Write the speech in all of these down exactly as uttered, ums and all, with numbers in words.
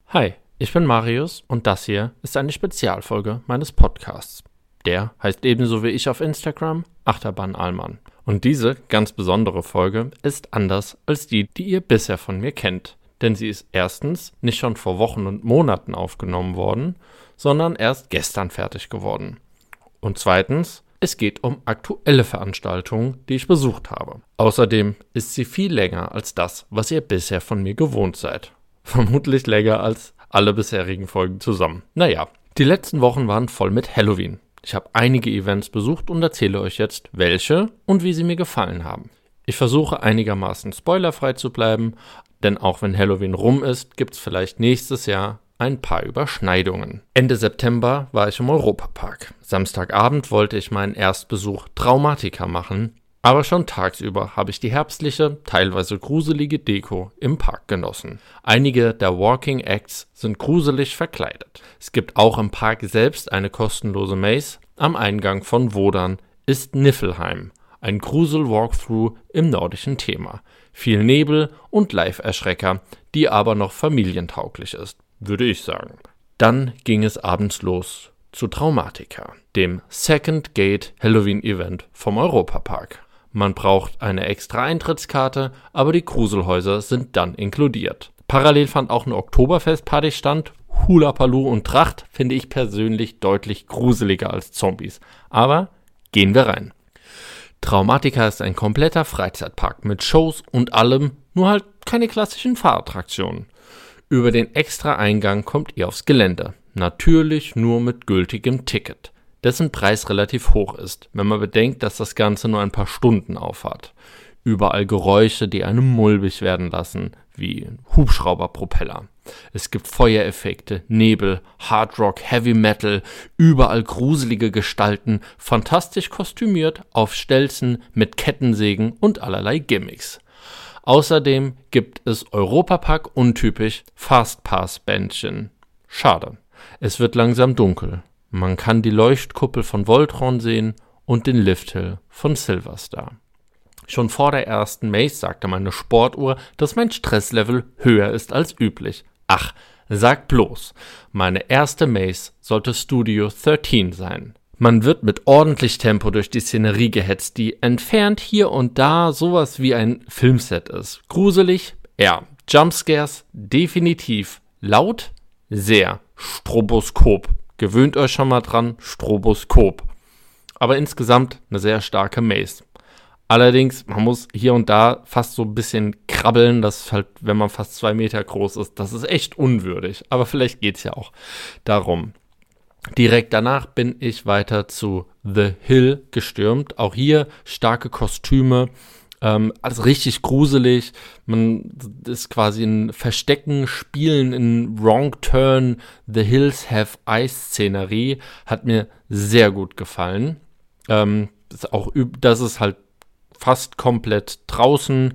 Hi, ich bin Marius und das hier ist eine Spezialfolge meines Podcasts. Der heißt ebenso wie ich auf Instagram Achterbahn Allmann. Und diese ganz besondere Folge ist anders als die, die ihr bisher von mir kennt. Denn sie ist erstens nicht schon vor Wochen und Monaten aufgenommen worden, sondern erst gestern fertig geworden. Und zweitens, es geht um aktuelle Veranstaltungen, die ich besucht habe. Außerdem ist sie viel länger als das, was ihr bisher von mir gewohnt seid. Vermutlich länger als alle bisherigen Folgen zusammen. Naja, die letzten Wochen waren voll mit Halloween. Ich habe einige Events besucht und erzähle euch jetzt, welche und wie sie mir gefallen haben. Ich versuche einigermaßen spoilerfrei zu bleiben, denn auch wenn Halloween rum ist, gibt es vielleicht nächstes Jahr ein paar Überschneidungen. Ende September war ich im Europapark. Samstagabend wollte ich meinen Erstbesuch Traumatica machen, aber schon tagsüber habe ich die herbstliche, teilweise gruselige Deko im Park genossen. Einige der Walking Acts sind gruselig verkleidet. Es gibt auch im Park selbst eine kostenlose Maze. Am Eingang von Wodan ist Niflheim, ein Grusel-Walkthrough im nordischen Thema. Viel Nebel und Live-Erschrecker, die aber noch familientauglich ist, würde ich sagen. Dann ging es abends los zu Traumatica, dem Second Gate Halloween Event vom Europapark. Man braucht eine extra Eintrittskarte, aber die Gruselhäuser sind dann inkludiert. Parallel fand auch eine Oktoberfest-Party statt. Hula Paloo und Tracht finde ich persönlich deutlich gruseliger als Zombies. Aber gehen wir rein. Traumatica ist ein kompletter Freizeitpark mit Shows und allem, nur halt keine klassischen Fahrattraktionen. Über den extra Eingang kommt ihr aufs Gelände. Natürlich nur mit gültigem Ticket, dessen Preis relativ hoch ist, wenn man bedenkt, dass das Ganze nur ein paar Stunden aufhat. Überall Geräusche, die einem mulmig werden lassen, wie Hubschrauberpropeller. Es gibt Feuereffekte, Nebel, Hardrock, Heavy Metal, überall gruselige Gestalten, fantastisch kostümiert, auf Stelzen, mit Kettensägen und allerlei Gimmicks. Außerdem gibt es Europapark untypisch Fastpass-Bändchen. Schade. Es wird langsam dunkel. Man kann die Leuchtkuppel von Voltron sehen und den Lifthill von Silverstar. Schon vor der ersten Maze sagte meine Sportuhr, dass mein Stresslevel höher ist als üblich. Ach, sag bloß, meine erste Maze sollte Studio dreizehn sein. Man wird mit ordentlich Tempo durch die Szenerie gehetzt, die entfernt hier und da sowas wie ein Filmset ist. Gruselig? Ja. Jumpscares? Definitiv. Laut? Sehr. Stroboskop. Gewöhnt euch schon mal dran, Stroboskop. Aber insgesamt eine sehr starke Maze. Allerdings, man muss hier und da fast so ein bisschen krabbeln, das ist halt, wenn man fast zwei Meter groß ist, das ist echt unwürdig. Aber vielleicht geht's ja auch darum. Direkt danach bin ich weiter zu The Hill gestürmt. Auch hier starke Kostüme, ähm, alles richtig gruselig. Man ist quasi ein Verstecken, Spielen in Wrong Turn, The Hills Have Eyes Szenerie. Hat mir sehr gut gefallen. Ähm, ist auch, das ist halt fast komplett draußen.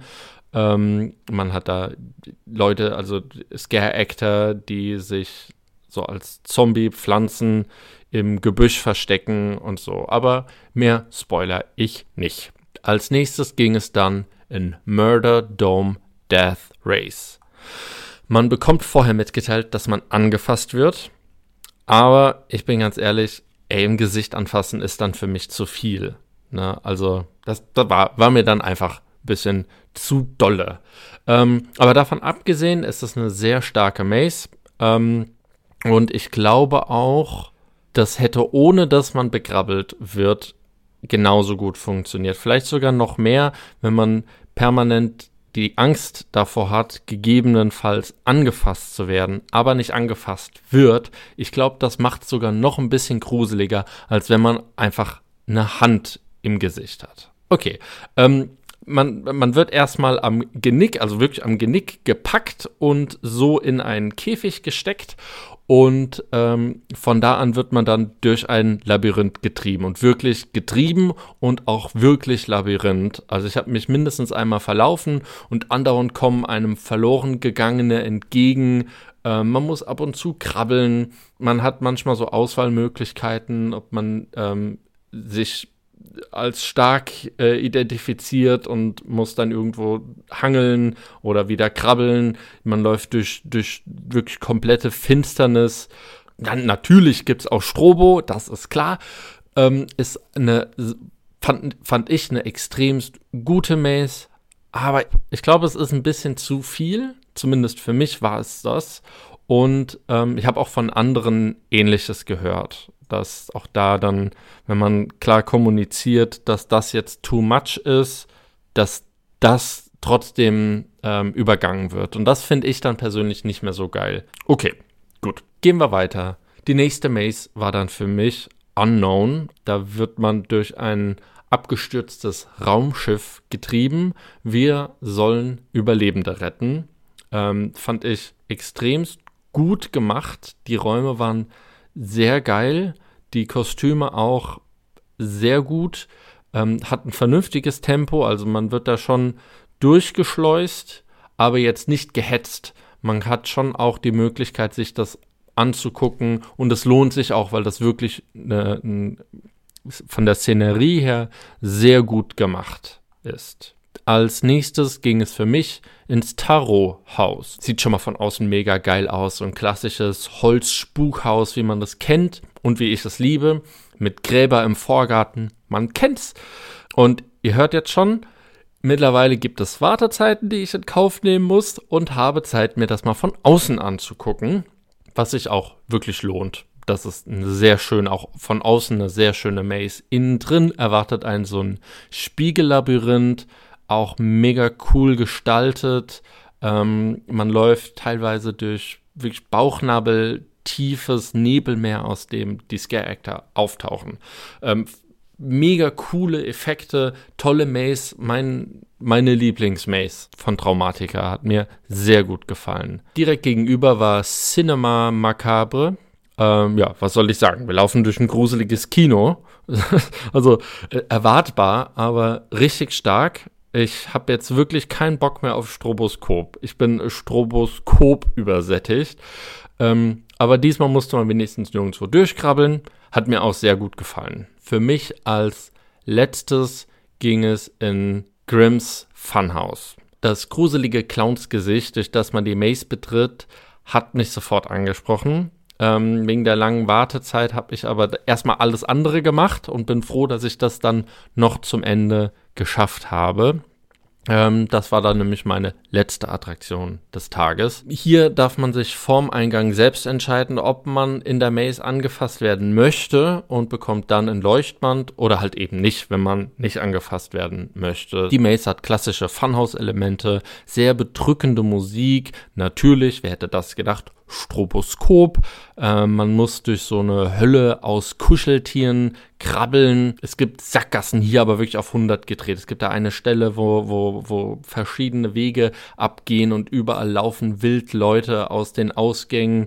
Ähm, man hat da Leute, also Scare-Actor, die sich so als Zombie-Pflanzen im Gebüsch verstecken und so. Aber mehr spoiler ich nicht. Als nächstes ging es dann in Murder Dome Death Race. Man bekommt vorher mitgeteilt, dass man angefasst wird. Aber ich bin ganz ehrlich, ey, im Gesicht anfassen ist dann für mich zu viel. Ne? Also das, das war, war mir dann einfach ein bisschen zu dolle. Ähm, aber davon abgesehen ist es eine sehr starke Maze. Ähm, Und ich glaube auch, das hätte, ohne dass man begrabbelt wird, genauso gut funktioniert. Vielleicht sogar noch mehr, wenn man permanent die Angst davor hat, gegebenenfalls angefasst zu werden, aber nicht angefasst wird. Ich glaube, das macht es sogar noch ein bisschen gruseliger, als wenn man einfach eine Hand im Gesicht hat. Okay, ähm, Man, man wird erstmal am Genick, also wirklich am Genick gepackt und so in einen Käfig gesteckt und ähm, von da an wird man dann durch ein Labyrinth getrieben und wirklich getrieben und auch wirklich Labyrinth. Also ich habe mich mindestens einmal verlaufen und andauernd kommen einem verloren Gegangene entgegen. Äh, man muss ab und zu krabbeln. Man hat manchmal so Auswahlmöglichkeiten, ob man ähm, sich als stark äh, identifiziert und muss dann irgendwo hangeln oder wieder krabbeln. Man läuft durch, durch wirklich komplette Finsternis. Dann natürlich gibt es auch Strobo, das ist klar. Ähm, ist eine, fand, fand ich eine extremst gute Maze. Aber ich glaube, es ist ein bisschen zu viel. Zumindest für mich war es das. Und ähm, ich habe auch von anderen Ähnliches gehört, dass auch da dann, wenn man klar kommuniziert, dass das jetzt too much ist, dass das trotzdem ähm, übergangen wird. Und das finde ich dann persönlich nicht mehr so geil. Okay, gut. Gehen wir weiter. Die nächste Maze war dann für mich Unknown. Da wird man durch ein abgestürztes Raumschiff getrieben. Wir sollen Überlebende retten. Ähm, fand ich extremst gut gemacht. Die Räume waren sehr geil. Die Kostüme auch sehr gut. Ähm, hat ein vernünftiges Tempo. Also man wird da schon durchgeschleust, aber jetzt nicht gehetzt. Man hat schon auch die Möglichkeit, sich das anzugucken. Und es lohnt sich auch, weil das wirklich eine, ein, von der Szenerie her sehr gut gemacht ist. Als nächstes ging es für mich ins Tarot-Haus. Sieht schon mal von außen mega geil aus. So ein klassisches Holzspukhaus, wie man das kennt und wie ich es liebe. Mit Gräber im Vorgarten. Man kennt's. Und ihr hört jetzt schon, mittlerweile gibt es Wartezeiten, die ich in Kauf nehmen muss und habe Zeit, mir das mal von außen anzugucken, was sich auch wirklich lohnt. Das ist eine sehr schön, auch von außen eine sehr schöne Maze. Innen drin erwartet einen so ein Spiegellabyrinth, auch mega cool gestaltet. Ähm, man läuft teilweise durch wirklich bauchnabeltiefes Nebelmeer, aus dem die Scare-Actor auftauchen. Ähm, mega coole Effekte, tolle Maze. Mein, meine Lieblings-Maze von Traumatica hat mir sehr gut gefallen. Direkt gegenüber war Cinema Macabre. Ähm, ja, was soll ich sagen? Wir laufen durch ein gruseliges Kino. Also äh, erwartbar, aber richtig stark. Ich habe jetzt wirklich keinen Bock mehr auf Stroboskop. Ich bin Stroboskop übersättigt. Ähm, aber diesmal musste man wenigstens nirgendwo durchkrabbeln. Hat mir auch sehr gut gefallen. Für mich als letztes ging es in Grimms Funhouse. Das gruselige Clownsgesicht, durch das man die Maze betritt, hat mich sofort angesprochen. Ähm, wegen der langen Wartezeit habe ich aber erstmal alles andere gemacht und bin froh, dass ich das dann noch zum Ende geschafft habe. Ähm, das war dann nämlich meine letzte Attraktion des Tages. Hier darf man sich vorm Eingang selbst entscheiden, ob man in der Maze angefasst werden möchte und bekommt dann ein Leuchtband oder halt eben nicht, wenn man nicht angefasst werden möchte. Die Maze hat klassische Funhouse-Elemente, sehr bedrückende Musik, natürlich, wer hätte das gedacht, Stroboskop. Äh, man muss durch so eine Hölle aus Kuscheltieren krabbeln. Es gibt Sackgassen hier, aber wirklich auf hundert gedreht. Es gibt da eine Stelle, wo, wo, wo verschiedene Wege abgehen und überall laufen wild Leute aus den Ausgängen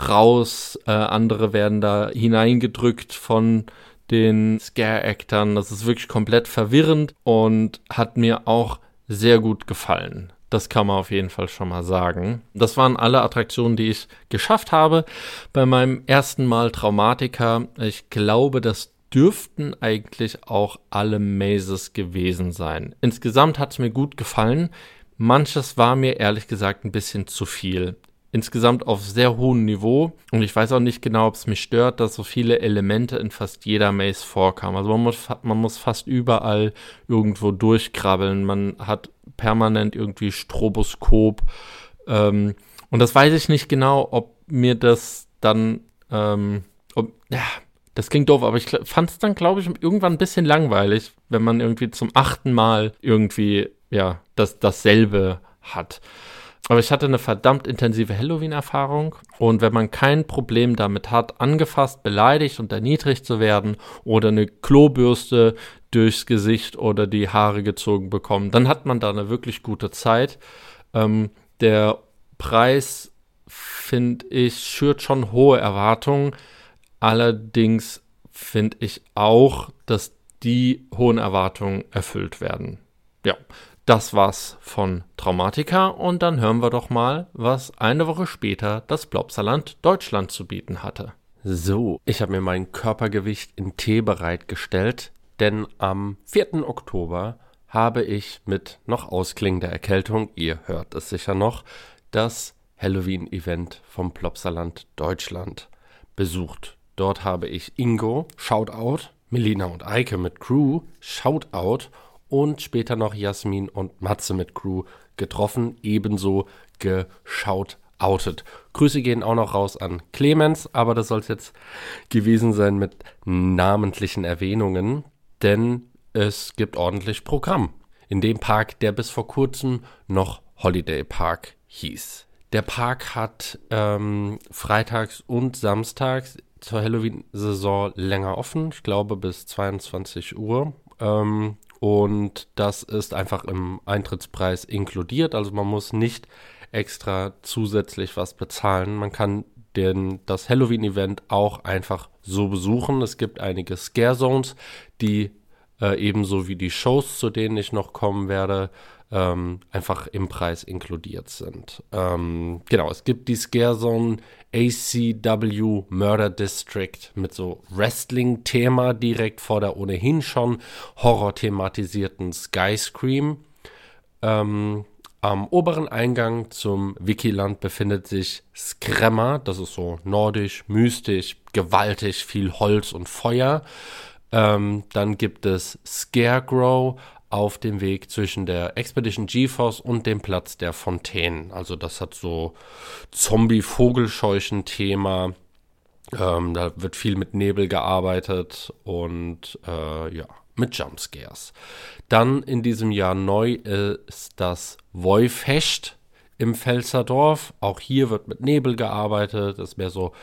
raus. Äh, andere werden da hineingedrückt von den Scare-Actern. Das ist wirklich komplett verwirrend und hat mir auch sehr gut gefallen. Das kann man auf jeden Fall schon mal sagen. Das waren alle Attraktionen, die ich geschafft habe bei meinem ersten Mal Traumatica. Ich glaube, das dürften eigentlich auch alle Mazes gewesen sein. Insgesamt hat es mir gut gefallen. Manches war mir ehrlich gesagt ein bisschen zu viel. Insgesamt auf sehr hohem Niveau. Und ich weiß auch nicht genau, ob es mich stört, dass so viele Elemente in fast jeder Maze vorkamen. Also man muss, man muss fast überall irgendwo durchkrabbeln. Man hat permanent irgendwie Stroboskop. Ähm, und das weiß ich nicht genau, ob mir das dann, ähm, ob, ja, das klingt doof, aber ich fand es dann, glaube ich, irgendwann ein bisschen langweilig, wenn man irgendwie zum achten Mal irgendwie, ja, das, dasselbe hat. Aber ich hatte eine verdammt intensive Halloween-Erfahrung und wenn man kein Problem damit hat, angefasst, beleidigt und erniedrigt zu werden oder eine Klobürste durchs Gesicht oder die Haare gezogen bekommen, dann hat man da eine wirklich gute Zeit. Ähm, der Preis, finde ich, schürt schon hohe Erwartungen. Allerdings finde ich auch, dass die hohen Erwartungen erfüllt werden. Ja. Das war's von Traumatica und dann hören wir doch mal, was eine Woche später das Plopsaland Deutschland zu bieten hatte. So, ich habe mir mein Körpergewicht in Tee bereitgestellt, denn am vierten Oktober habe ich mit noch ausklingender Erkältung, ihr hört es sicher noch, das Halloween-Event vom Plopsaland Deutschland besucht. Dort habe ich Ingo, Shoutout, Melina und Eike mit Crew, Shoutout und später noch Jasmin und Matze mit Crew getroffen, ebenso geshoutoutet. Grüße gehen auch noch raus an Clemens, aber das soll es jetzt gewesen sein mit namentlichen Erwähnungen, denn es gibt ordentlich Programm in dem Park, der bis vor kurzem noch Holiday Park hieß. Der Park hat ähm, freitags und samstags zur Halloween-Saison länger offen, ich glaube bis zweiundzwanzig Uhr. Ähm, und das ist einfach im Eintrittspreis inkludiert, also man muss nicht extra zusätzlich was bezahlen. Man kann den, das Halloween-Event auch einfach so besuchen. Es gibt einige Scare-Zones, die äh, ebenso wie die Shows, zu denen ich noch kommen werde, ähm, einfach im Preis inkludiert sind. Ähm, genau, es gibt die Scare-Zone A C W Murder District mit so Wrestling-Thema direkt vor der ohnehin schon horror-thematisierten Skyscream. Ähm, Am oberen Eingang zum Wikiland befindet sich Skrämmer, das ist so nordisch, mystisch, gewaltig, viel Holz und Feuer. Ähm, dann gibt es Scarecrow auf dem Weg zwischen der Expedition GeForce und dem Platz der Fontänen. Also das hat so Zombie-Vogelscheuchen-Thema. Ähm, da wird viel mit Nebel gearbeitet und äh, ja, mit Jumpscares. Dann in diesem Jahr neu ist das Woifest im Pfälzerdorf. Auch hier wird mit Nebel gearbeitet. Das ist mehr so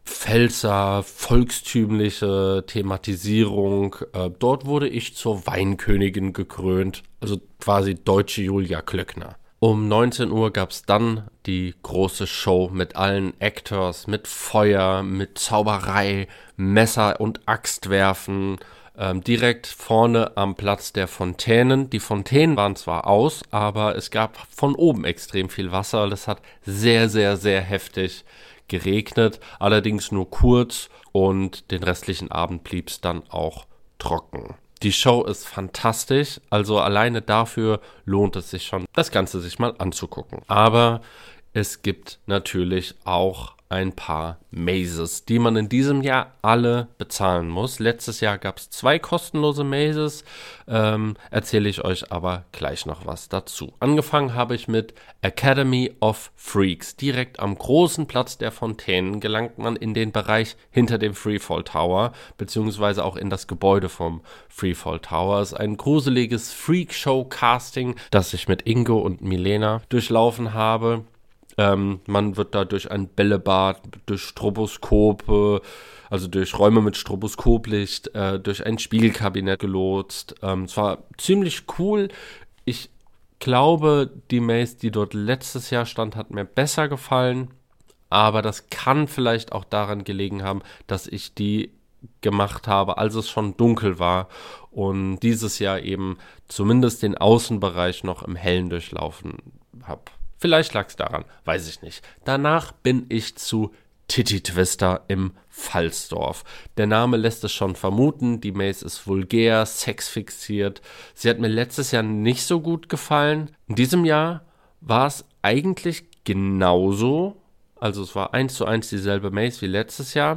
Pfälzer, volkstümliche Thematisierung. Äh, dort wurde ich zur Weinkönigin gekrönt. Also quasi deutsche Julia Klöckner. Um neunzehn Uhr gab es dann die große Show mit allen Actors, mit Feuer, mit Zauberei, Messer und Axtwerfen. Ähm, direkt vorne am Platz der Fontänen. Die Fontänen waren zwar aus, aber es gab von oben extrem viel Wasser. Das hat sehr, sehr, sehr heftig geregnet. Allerdings nur kurz und den restlichen Abend blieb es dann auch trocken. Die Show ist fantastisch, also alleine dafür lohnt es sich schon, das Ganze sich mal anzugucken. Aber es gibt natürlich auch ein paar Mazes, die man in diesem Jahr alle bezahlen muss. Letztes Jahr gab es zwei kostenlose Mazes, ähm, erzähle ich euch aber gleich noch was dazu. Angefangen habe ich mit Academy of Freaks. Direkt am großen Platz der Fontänen gelangt man in den Bereich hinter dem Freefall Tower, beziehungsweise auch in das Gebäude vom Freefall Tower. Es ist ein gruseliges Freakshow-Casting, das ich mit Ingo und Milena durchlaufen habe. Ähm, man wird da durch ein Bällebad, durch Stroboskope, also durch Räume mit Stroboskoplicht, äh, durch ein Spiegelkabinett gelotst. Ähm, es war ziemlich cool. Ich glaube, die Maze, die dort letztes Jahr stand, hat mir besser gefallen. Aber das kann vielleicht auch daran gelegen haben, dass ich die gemacht habe, als es schon dunkel war und dieses Jahr eben zumindest den Außenbereich noch im Hellen durchlaufen habe. Vielleicht lag es daran, weiß ich nicht. Danach bin ich zu Titty Twister im Pfalzdorf. Der Name lässt es schon vermuten, die Maze ist vulgär, sexfixiert. Sie hat mir letztes Jahr nicht so gut gefallen. In diesem Jahr war es eigentlich genauso. Also es war eins zu eins dieselbe Maze wie letztes Jahr.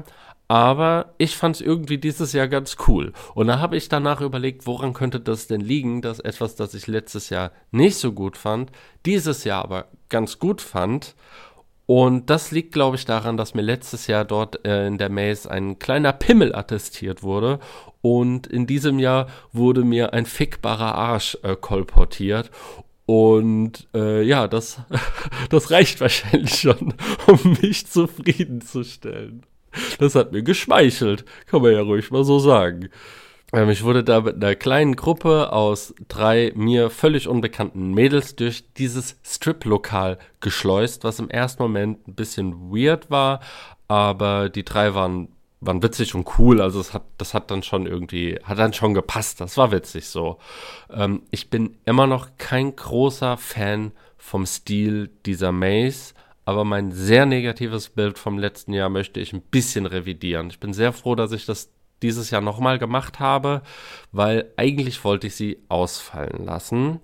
Aber ich fand es irgendwie dieses Jahr ganz cool. Und da habe ich danach überlegt, woran könnte das denn liegen, dass etwas, das ich letztes Jahr nicht so gut fand, dieses Jahr aber ganz gut fand. Und das liegt, glaube ich, daran, dass mir letztes Jahr dort äh, in der Maze ein kleiner Pimmel attestiert wurde. Und in diesem Jahr wurde mir ein fickbarer Arsch äh, kolportiert. Und äh, ja, das, das reicht wahrscheinlich schon, um mich zufriedenzustellen. Das hat mir geschmeichelt, kann man ja ruhig mal so sagen. Ähm, ich wurde da mit einer kleinen Gruppe aus drei mir völlig unbekannten Mädels durch dieses Strip-Lokal geschleust, was im ersten Moment ein bisschen weird war, aber die drei waren, waren witzig und cool, also es hat, das hat dann schon irgendwie, hat dann schon gepasst, das war witzig so. Ähm, ich bin immer noch kein großer Fan vom Stil dieser Maze, aber mein sehr negatives Bild vom letzten Jahr möchte ich ein bisschen revidieren. Ich bin sehr froh, dass ich das dieses Jahr nochmal gemacht habe, weil eigentlich wollte ich sie ausfallen lassen.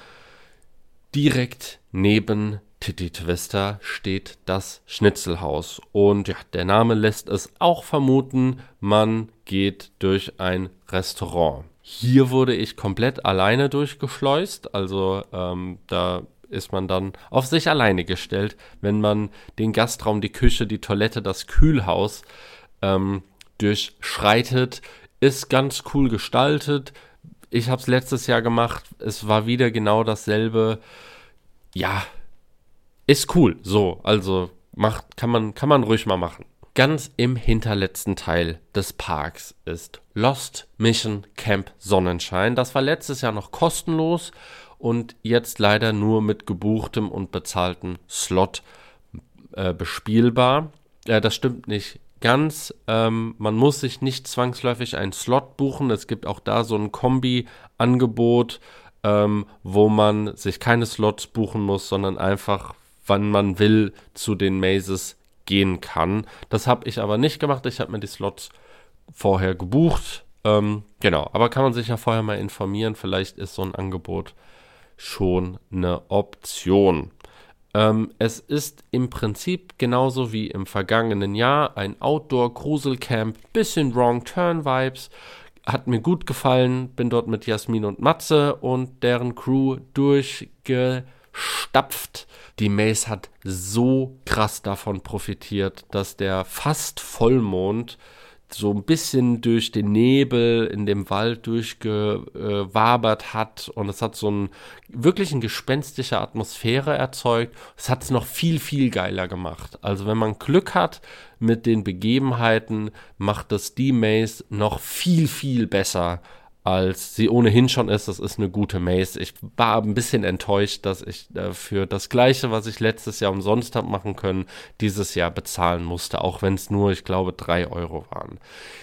Direkt neben Titty Twister steht das Schnitzelhaus und ja, der Name lässt es auch vermuten, man geht durch ein Restaurant. Hier wurde ich komplett alleine durchgeschleust, also ähm, da ist man dann auf sich alleine gestellt, wenn man den Gastraum, die Küche, die Toilette, das Kühlhaus ähm, durchschreitet. Ist ganz cool gestaltet. Ich habe es letztes Jahr gemacht. Es war wieder genau dasselbe. Ja, ist cool. So, also macht, kann man, kann man ruhig mal machen. Ganz im hinterletzten Teil des Parks ist Lost Mission Camp Sonnenschein. Das war letztes Jahr noch kostenlos und jetzt leider nur mit gebuchtem und bezahltem Slot äh, bespielbar. Äh, das stimmt nicht ganz. Ähm, man muss sich nicht zwangsläufig einen Slot buchen. Es gibt auch da so ein Kombi-Angebot, ähm, wo man sich keine Slots buchen muss, sondern einfach, wann man will, zu den Mazes gehen kann. Das habe ich aber nicht gemacht. Ich habe mir die Slots vorher gebucht. Ähm, genau, aber kann man sich ja vorher mal informieren. Vielleicht ist so ein Angebot schon eine Option. Ähm, es ist im Prinzip genauso wie im vergangenen Jahr ein Outdoor-Gruselcamp, bisschen Wrong-Turn-Vibes. Hat mir gut gefallen, bin dort mit Jasmin und Matze und deren Crew durchgestapft. Die Maze hat so krass davon profitiert, dass der fast Vollmond so ein bisschen durch den Nebel in dem Wald durchgewabert hat und es hat so einen wirklich eine gespenstische Atmosphäre erzeugt. Es hat es noch viel, viel geiler gemacht. Also wenn man Glück hat mit den Begebenheiten, macht das die Maze noch viel, viel besser, als sie ohnehin schon ist. Das ist eine gute Maze. Ich war ein bisschen enttäuscht, dass ich äh, für das Gleiche, was ich letztes Jahr umsonst habe machen können, dieses Jahr bezahlen musste, auch wenn es nur, ich glaube, drei Euro waren.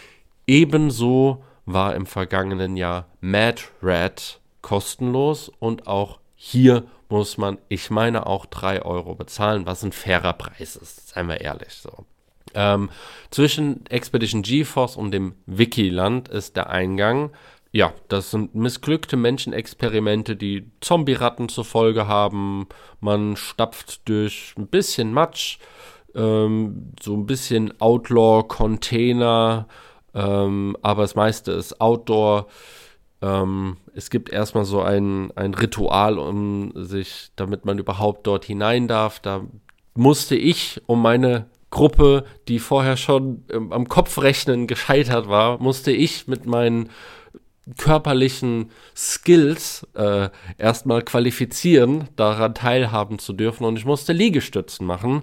Ebenso war im vergangenen Jahr Mad Rat kostenlos und auch hier muss man, ich meine, auch drei Euro bezahlen, was ein fairer Preis ist, seien wir ehrlich so. Ähm, zwischen Expedition GeForce und dem Wikiland ist der Eingang. Ja, das sind missglückte Menschenexperimente, die Zombie-Ratten zur Folge haben. Man stapft durch ein bisschen Matsch, ähm, so ein bisschen Outlaw-Container, ähm, aber das meiste ist Outdoor. Ähm, es gibt erstmal so ein, ein Ritual, um sich, damit man überhaupt dort hinein darf. Da musste ich, um meine Gruppe, die vorher schon ähm, am Kopfrechnen gescheitert war, musste ich mit meinen körperlichen Skills äh, erstmal qualifizieren, daran teilhaben zu dürfen und ich musste Liegestützen machen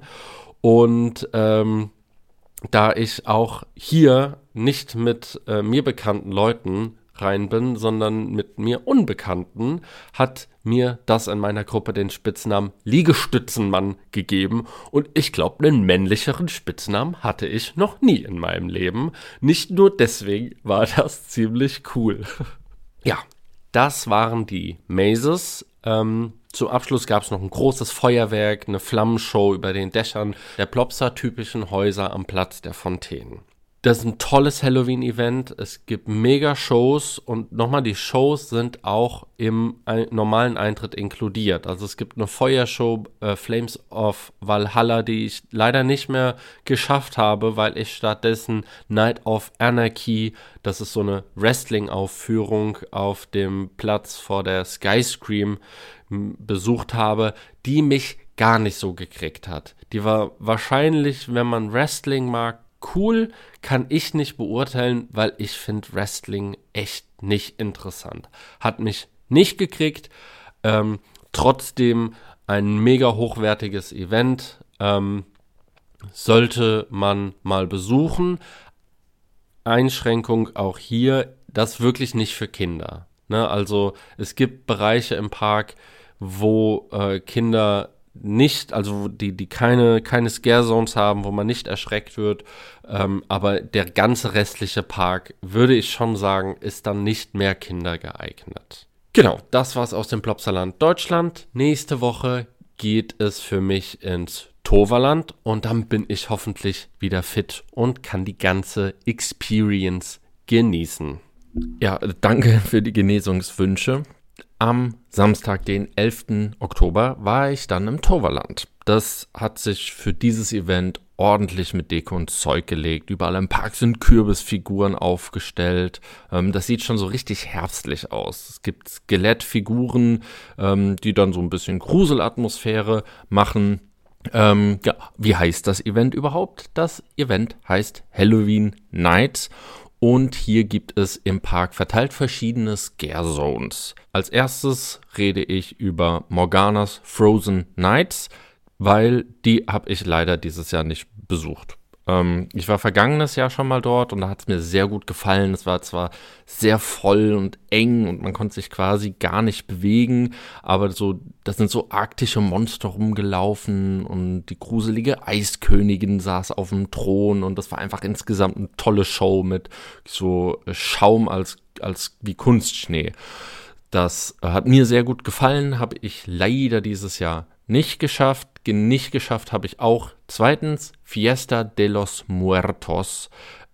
und ähm, da ich auch hier nicht mit äh, mir bekannten Leuten rein bin, sondern mit mir Unbekannten, hat mir das in meiner Gruppe den Spitznamen Liegestützenmann gegeben und ich glaube, einen männlicheren Spitznamen hatte ich noch nie in meinem Leben. Nicht nur deswegen war das ziemlich cool. Ja, das waren die Mazes. Ähm, zum Abschluss gab es noch ein großes Feuerwerk, eine Flammenshow über den Dächern der Plopsa-typischen Häuser am Platz der Fontänen. Das ist ein tolles Halloween-Event. Es gibt mega Shows und nochmal, die Shows sind auch im ein- normalen Eintritt inkludiert. Also es gibt eine Feuershow, äh, Flames of Valhalla, die ich leider nicht mehr geschafft habe, weil ich stattdessen Night of Anarchy, das ist so eine Wrestling-Aufführung auf dem Platz vor der Skyscream, m- besucht habe, die mich gar nicht so gekriegt hat. Die war wahrscheinlich, wenn man Wrestling mag, cool, kann ich nicht beurteilen, weil ich finde Wrestling echt nicht interessant. Hat mich nicht gekriegt, ähm, trotzdem ein mega hochwertiges Event, ähm, sollte man mal besuchen. Einschränkung auch hier, das wirklich nicht für Kinder. Ne? Also es gibt Bereiche im Park, wo äh, Kinder nicht, also die, die keine, keine Scare-Zones haben, wo man nicht erschreckt wird, ähm, aber der ganze restliche Park, würde ich schon sagen, ist dann nicht mehr kindergeeignet. Genau, das war's aus dem Plopsaland Deutschland. Nächste Woche geht es für mich ins Toverland und dann bin ich hoffentlich wieder fit und kann die ganze Experience genießen. Ja, danke für die Genesungswünsche. Am Samstag, den elften Oktober, war ich dann im Toverland. Das hat sich für dieses Event ordentlich mit Deko und Zeug gelegt. Überall im Park sind Kürbisfiguren aufgestellt. Ähm, das sieht schon so richtig herbstlich aus. Es gibt Skelettfiguren, ähm, die dann so ein bisschen Gruselatmosphäre machen. Ähm, ja, wie heißt das Event überhaupt? Das Event heißt Halloween Nights. Und hier gibt es im Park verteilt verschiedene Scare Zones. Als erstes rede ich über Morganas Frozen Nights, weil die habe ich leider dieses Jahr nicht besucht. Ähm, ich war vergangenes Jahr schon mal dort und da hat es mir sehr gut gefallen. Es war zwar sehr voll und eng und man konnte sich quasi gar nicht bewegen, aber so, da sind so arktische Monster rumgelaufen und die gruselige Eiskönigin saß auf dem Thron und das war einfach insgesamt eine tolle Show mit so Schaum als, als wie Kunstschnee. Das hat mir sehr gut gefallen, habe ich leider dieses Jahr nicht geschafft. Nicht geschafft habe ich auch zweitens Fiesta de los Muertos.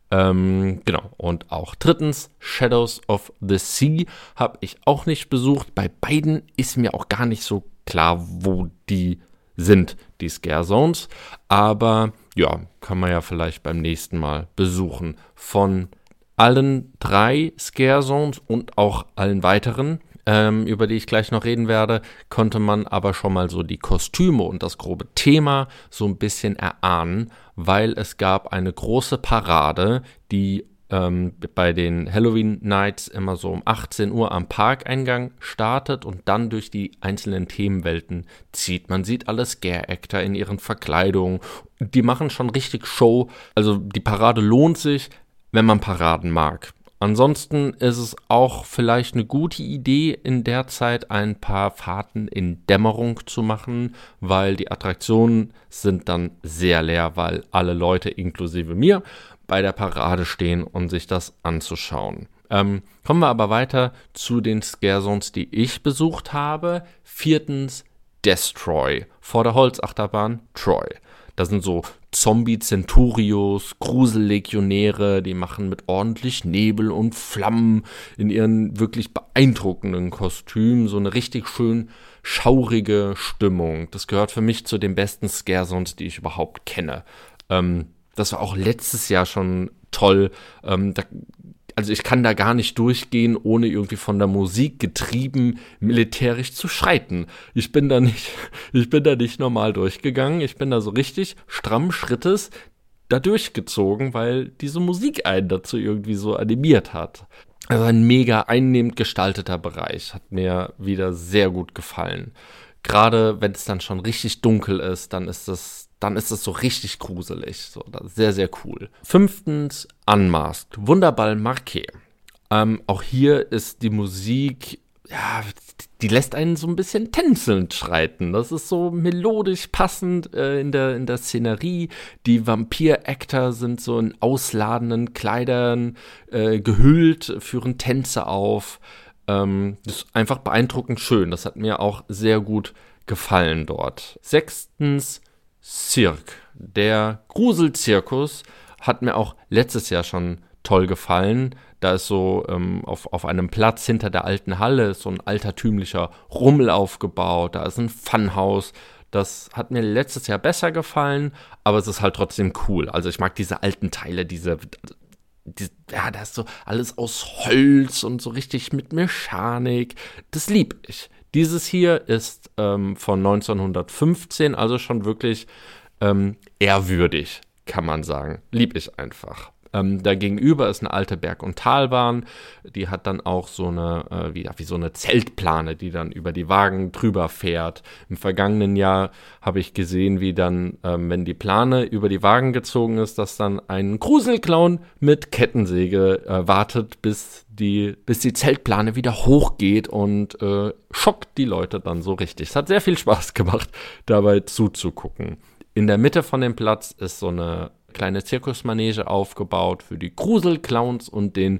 Ähm, genau. Und auch drittens Shadows of the Sea habe ich auch nicht besucht. Bei beiden ist mir auch gar nicht so klar, wo die sind, die Scare Zones. Aber ja, kann man ja vielleicht beim nächsten Mal besuchen. Von allen drei Scare Zones und auch allen weiteren, Ähm, über die ich gleich noch reden werde, konnte man aber schon mal so die Kostüme und das grobe Thema so ein bisschen erahnen, weil es gab eine große Parade, die ähm, bei den Halloween Nights immer so um achtzehn Uhr am Parkeingang startet und dann durch die einzelnen Themenwelten zieht. Man sieht alle Scare-Actor in ihren Verkleidungen, die machen schon richtig Show, also die Parade lohnt sich, wenn man Paraden mag. Ansonsten ist es auch vielleicht eine gute Idee, in der Zeit ein paar Fahrten in Dämmerung zu machen, weil die Attraktionen sind dann sehr leer, weil alle Leute inklusive mir bei der Parade stehen, um sich das anzuschauen. Ähm, kommen wir aber weiter zu den Scare Zones, die ich besucht habe. Viertens Destroy vor der Holzachterbahn Troy. Das sind so Zombie-Centurios, Grusellegionäre, die machen mit ordentlich Nebel und Flammen in ihren wirklich beeindruckenden Kostümen so eine richtig schön schaurige Stimmung. Das gehört für mich zu den besten Scare Zones, die ich überhaupt kenne. Ähm, das war auch letztes Jahr schon toll. Ähm, da Also ich kann da gar nicht durchgehen, ohne irgendwie von der Musik getrieben militärisch zu schreiten. Ich bin da nicht, ich bin da nicht normal durchgegangen. Ich bin da so richtig stramm Schrittes da durchgezogen, weil diese Musik einen dazu irgendwie so animiert hat. Also ein mega einnehmend gestalteter Bereich. Hat mir wieder sehr gut gefallen. Gerade wenn es dann schon richtig dunkel ist, dann ist das dann ist es so richtig gruselig. So, sehr, sehr cool. Fünftens, Unmasked. Wunderball Marquet. Ähm, auch hier ist die Musik, ja, die lässt einen so ein bisschen tänzelnd schreiten. Das ist so melodisch passend äh, in der, in der Szenerie. Die Vampir-Actor sind so in ausladenden Kleidern äh, gehüllt, führen Tänze auf. Ähm, das ist einfach beeindruckend schön. Das hat mir auch sehr gut gefallen dort. Sechstens, Cirque. Der Gruselzirkus hat mir auch letztes Jahr schon toll gefallen. Da ist so ähm, auf, auf einem Platz hinter der alten Halle ist so ein altertümlicher Rummel aufgebaut. Da ist ein Funhaus. Das hat mir letztes Jahr besser gefallen, aber es ist halt trotzdem cool. Also ich mag diese alten Teile, diese, die, ja, da ist so alles aus Holz und so richtig mit Mechanik. Das lieb ich. Dieses hier ist ähm, von neunzehnhundertfünfzehn, also schon wirklich ähm, ehrwürdig, kann man sagen. Lieb ich einfach. Ähm, da gegenüber ist eine alte Berg- und Talbahn. Die hat dann auch so eine, äh, wie, wie so eine Zeltplane, die dann über die Wagen drüber fährt. Im vergangenen Jahr habe ich gesehen, wie dann, ähm, wenn die Plane über die Wagen gezogen ist, dass dann ein Gruselclown mit Kettensäge äh, wartet, bis die, bis die Zeltplane wieder hochgeht und äh, schockt die Leute dann so richtig. Es hat sehr viel Spaß gemacht, dabei zuzugucken. In der Mitte von dem Platz ist so eine kleine Zirkusmanege aufgebaut für die Gruselclowns und den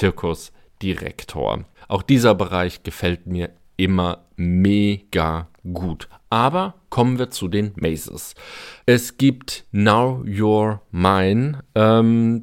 Zirkusdirektor. Auch dieser Bereich gefällt mir immer mega gut. Aber kommen wir zu den Mazes. Es gibt Now You're Mine. Ähm,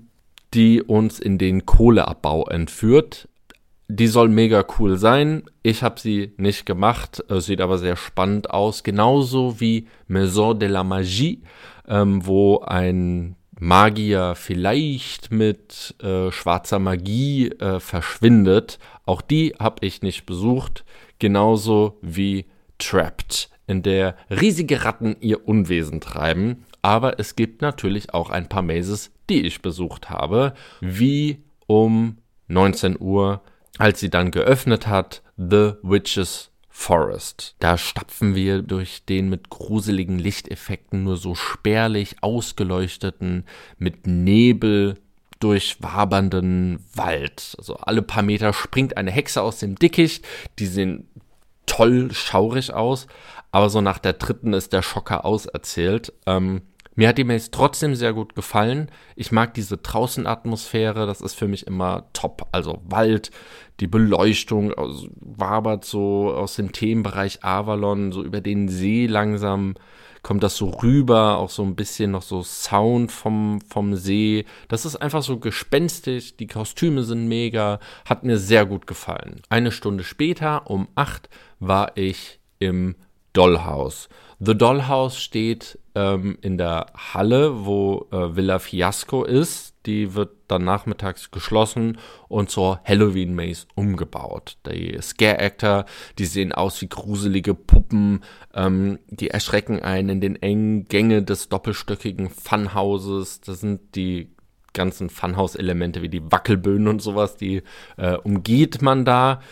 die uns in den Kohleabbau entführt. Die soll mega cool sein. Ich habe sie nicht gemacht, sieht aber sehr spannend aus. Genauso wie Maison de la Magie, ähm, wo ein Magier vielleicht mit äh, schwarzer Magie äh, verschwindet. Auch die habe ich nicht besucht. Genauso wie Trapped, in der riesige Ratten ihr Unwesen treiben. Aber es gibt natürlich auch ein paar Mazes, die ich besucht habe, wie um neunzehn Uhr, als sie dann geöffnet hat, The Witch's Forest. Da stapfen wir durch den mit gruseligen Lichteffekten nur so spärlich ausgeleuchteten, mit Nebel durchwabernden Wald. Also alle paar Meter springt eine Hexe aus dem Dickicht, die sehen toll schaurig aus, aber so nach der dritten ist der Schocker auserzählt. Ähm, Mir hat die Maze trotzdem sehr gut gefallen. Ich mag diese Draußenatmosphäre, das ist für mich immer top. Also Wald, die Beleuchtung aus, wabert so aus dem Themenbereich Avalon, so über den See langsam kommt das so rüber, auch so ein bisschen noch so Sound vom, vom See. Das ist einfach so gespenstisch, die Kostüme sind mega, hat mir sehr gut gefallen. Eine Stunde später, um acht, war ich im Dollhouse. The Dollhouse steht ähm, in der Halle, wo äh, Villa Fiasco ist. Die wird dann nachmittags geschlossen und zur Halloween-Maze umgebaut. Die Scare-Actor, die sehen aus wie gruselige Puppen, ähm, die erschrecken einen in den engen Gängen des doppelstöckigen Funhouses. Das sind die ganzen Funhouse-Elemente wie die Wackelböen und sowas, die äh, umgeht man da.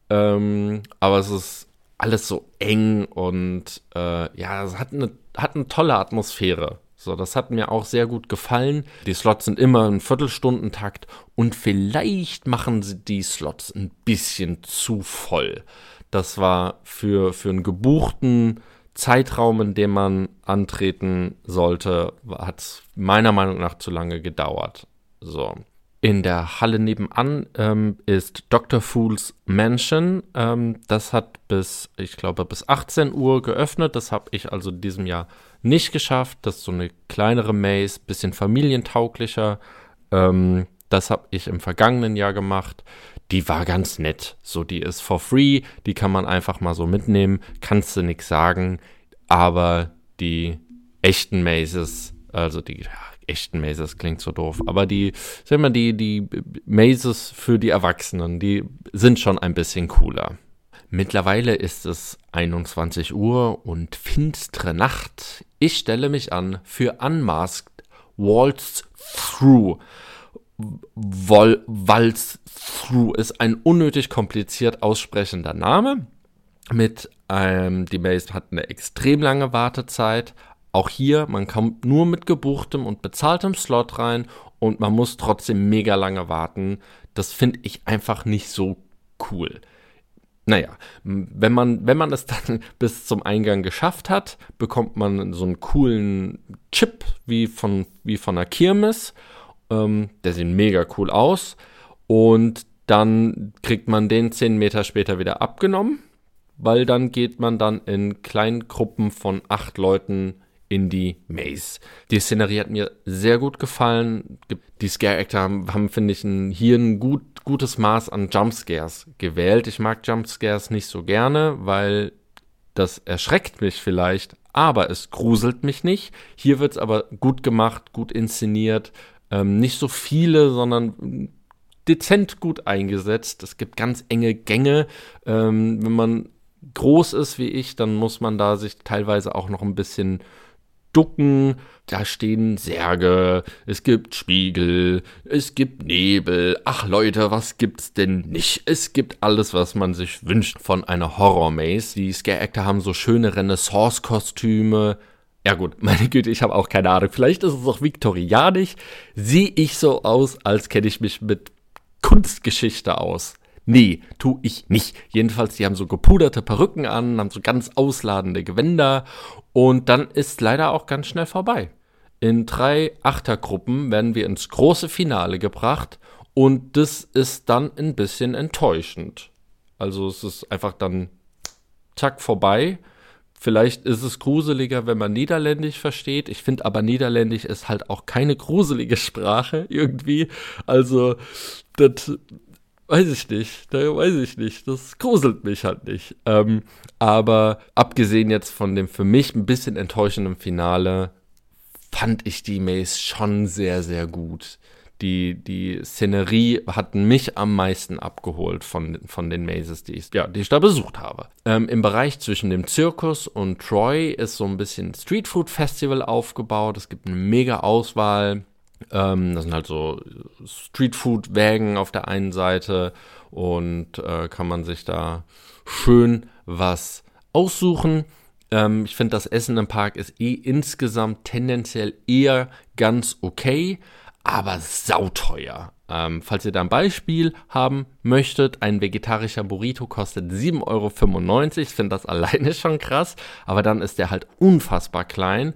Ähm, aber es ist alles so eng und äh, ja, es hat eine, hat eine tolle Atmosphäre. So, das hat mir auch sehr gut gefallen. Die Slots sind immer ein Viertelstundentakt und vielleicht machen sie die Slots ein bisschen zu voll. Das war für, für einen gebuchten Zeitraum, in dem man antreten sollte, hat es meiner Meinung nach zu lange gedauert. So. In der Halle nebenan ähm, ist Doktor Fool's Mansion. Ähm, das hat bis, ich glaube, bis achtzehn Uhr geöffnet. Das habe ich also in diesem Jahr nicht geschafft. Das ist so eine kleinere Maze, bisschen familientauglicher. Ähm, das habe ich im vergangenen Jahr gemacht. Die war ganz nett. So, die ist for free. Die kann man einfach mal so mitnehmen. Kannst du nichts sagen. Aber die echten Mazes, also die ja, echten Mazes klingt so doof, aber die, sag mal, die, die Mazes für die Erwachsenen, die sind schon ein bisschen cooler. Mittlerweile ist es einundzwanzig Uhr und finstere Nacht. Ich stelle mich an für Unmasked Waltz Through. Wol- Waltz Through ist ein unnötig kompliziert aussprechender Name. Mit ähm, die Maze hat eine extrem lange Wartezeit. Auch hier, man kommt nur mit gebuchtem und bezahltem Slot rein und man muss trotzdem mega lange warten. Das finde ich einfach nicht so cool. Naja, wenn man, wenn man es dann bis zum Eingang geschafft hat, bekommt man so einen coolen Chip wie von, wie von einer Kirmes. Ähm, der sieht mega cool aus. Und dann kriegt man den zehn Meter später wieder abgenommen, weil dann geht man dann in kleinen Gruppen von acht Leuten in die Maze. Die Szenerie hat mir sehr gut gefallen. Die Scare-Actor haben, haben finde ich, ein, hier ein gut, gutes Maß an Jumpscares gewählt. Ich mag Jumpscares nicht so gerne, weil das erschreckt mich vielleicht, aber es gruselt mich nicht. Hier wird es aber gut gemacht, gut inszeniert. Ähm, nicht so viele, sondern dezent gut eingesetzt. Es gibt ganz enge Gänge. Ähm, wenn man groß ist wie ich, dann muss man da sich teilweise auch noch ein bisschen ducken. Da stehen Särge, es gibt Spiegel, es gibt Nebel. Ach Leute, was gibt's denn nicht? Es gibt alles, was man sich wünscht von einer Horror-Maze. Die Scare-Actor haben so schöne Renaissance-Kostüme. Ja gut, meine Güte, ich habe auch keine Ahnung. Vielleicht ist es auch viktorianisch. Sehe ich so aus, als kenne ich mich mit Kunstgeschichte aus? Nee, tu ich nicht. Jedenfalls, die haben so gepuderte Perücken an, haben so ganz ausladende Gewänder und dann ist leider auch ganz schnell vorbei. In drei Achtergruppen werden wir ins große Finale gebracht und das ist dann ein bisschen enttäuschend. Also es ist einfach dann zack vorbei. Vielleicht ist es gruseliger, wenn man Niederländisch versteht. Ich finde aber, Niederländisch ist halt auch keine gruselige Sprache irgendwie. Also, das weiß ich nicht. Da weiß ich nicht. Das gruselt mich halt nicht. Ähm, aber abgesehen jetzt von dem für mich ein bisschen enttäuschenden Finale, fand ich die Maze schon sehr, sehr gut. Die, die Szenerie hat mich am meisten abgeholt von, von den Mazes, die ich, ja, die ich da besucht habe. Ähm, Im Bereich zwischen dem Zirkus und Troy ist so ein bisschen Streetfood-Festival aufgebaut. Es gibt eine mega Auswahl. Ähm, das sind halt so Streetfood-Wägen auf der einen Seite und äh, kann man sich da schön was aussuchen. Ähm, ich finde, das Essen im Park ist eh insgesamt tendenziell eher ganz okay, aber sauteuer. Ähm, falls ihr da ein Beispiel haben möchtet, ein vegetarischer Burrito kostet sieben Euro fünfundneunzig. Ich finde das alleine schon krass, aber dann ist der halt unfassbar klein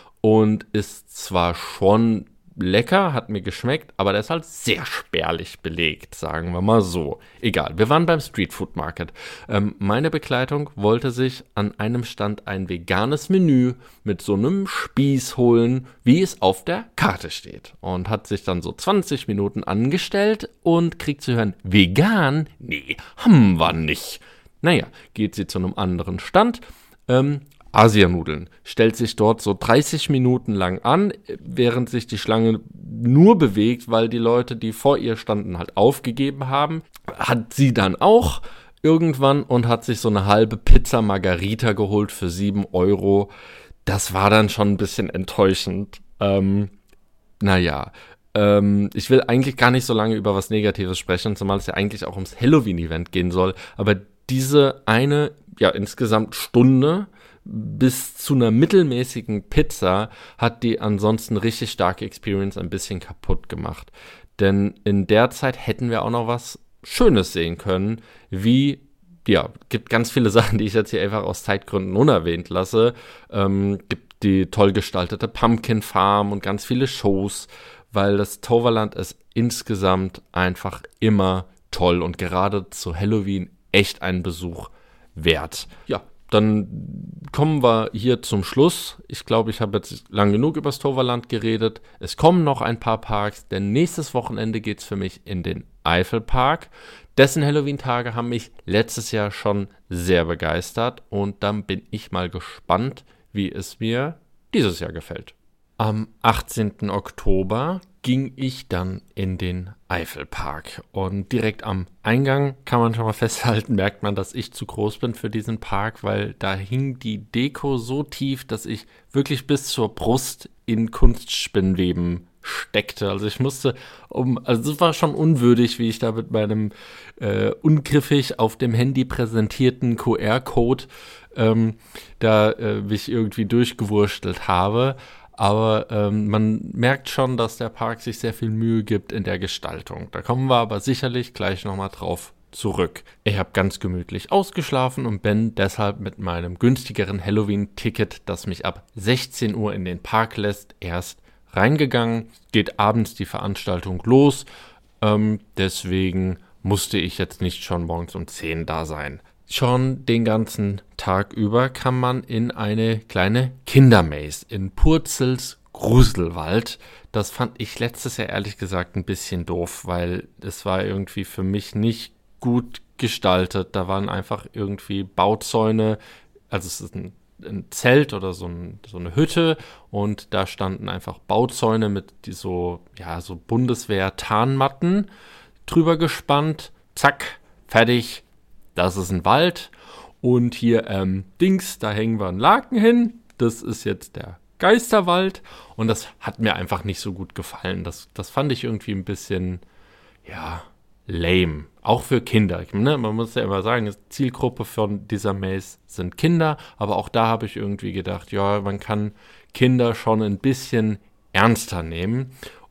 und ist zwar schon lecker, hat mir geschmeckt, aber der ist halt sehr spärlich belegt, sagen wir mal so. Egal, wir waren beim Street Food Market. Ähm, meine Begleitung wollte sich an einem Stand ein veganes Menü mit so einem Spieß holen, wie es auf der Karte steht. Und hat sich dann so zwanzig Minuten angestellt und kriegt zu hören, vegan? Nee, haben wir nicht. Naja, geht sie zu einem anderen Stand, ähm, Asianudeln, stellt sich dort so dreißig Minuten lang an, während sich die Schlange nur bewegt, weil die Leute, die vor ihr standen, halt aufgegeben haben. Hat sie dann auch irgendwann und hat sich so eine halbe Pizza Margarita geholt für sieben Euro. Das war dann schon ein bisschen enttäuschend. Ähm, naja, ähm, ich will eigentlich gar nicht so lange über was Negatives sprechen, zumal es ja eigentlich auch ums Halloween-Event gehen soll. Aber diese eine, ja insgesamt Stunde bis zu einer mittelmäßigen Pizza hat die ansonsten richtig starke Experience ein bisschen kaputt gemacht. Denn in der Zeit hätten wir auch noch was Schönes sehen können, wie, ja, gibt ganz viele Sachen, die ich jetzt hier einfach aus Zeitgründen unerwähnt lasse. Ähm, gibt die toll gestaltete Pumpkin Farm und ganz viele Shows, weil das Toverland ist insgesamt einfach immer toll und gerade zu Halloween echt einen Besuch wert. Ja, dann kommen wir hier zum Schluss. Ich glaube, ich habe jetzt lang genug über das Toverland geredet. Es kommen noch ein paar Parks, denn nächstes Wochenende geht es für mich in den Eifelpark. Dessen Halloween-Tage haben mich letztes Jahr schon sehr begeistert und dann bin ich mal gespannt, wie es mir dieses Jahr gefällt. Am achtzehnten Oktober ging ich dann in den Eifelpark und direkt am Eingang kann man schon mal festhalten, merkt man, dass ich zu groß bin für diesen Park, weil da hing die Deko so tief, dass ich wirklich bis zur Brust in Kunstspinnweben steckte. Also ich musste um, also es war schon unwürdig, wie ich da mit meinem äh, ungriffig auf dem Handy präsentierten Q R-Code ähm, da äh, mich irgendwie durchgewurstelt habe. Aber ähm, man merkt schon, dass der Park sich sehr viel Mühe gibt in der Gestaltung. Da kommen wir aber sicherlich gleich nochmal drauf zurück. Ich habe ganz gemütlich ausgeschlafen und bin deshalb mit meinem günstigeren Halloween-Ticket, das mich ab sechzehn Uhr in den Park lässt, erst reingegangen. Geht abends die Veranstaltung los. Ähm, deswegen musste ich jetzt nicht schon morgens um zehn da sein. Schon den ganzen Tag über kann man in eine kleine Kindermaze in Purzels Gruselwald. Das fand ich letztes Jahr ehrlich gesagt ein bisschen doof, weil es war irgendwie für mich nicht gut gestaltet. Da waren einfach irgendwie Bauzäune, also es ist ein, ein Zelt oder so, ein, so eine Hütte und da standen einfach Bauzäune mit die so, ja, so Bundeswehr-Tarnmatten drüber gespannt. Zack, fertig. Das ist ein Wald und hier ähm, Dings, da hängen wir einen Laken hin. Das ist jetzt der Geisterwald und das hat mir einfach nicht so gut gefallen. Das, das fand ich irgendwie ein bisschen, ja, lame. Auch für Kinder. Ne? Man muss ja immer sagen, die Zielgruppe von dieser Maze sind Kinder, aber auch da habe ich irgendwie gedacht, ja, man kann Kinder schon ein bisschen ernster nehmen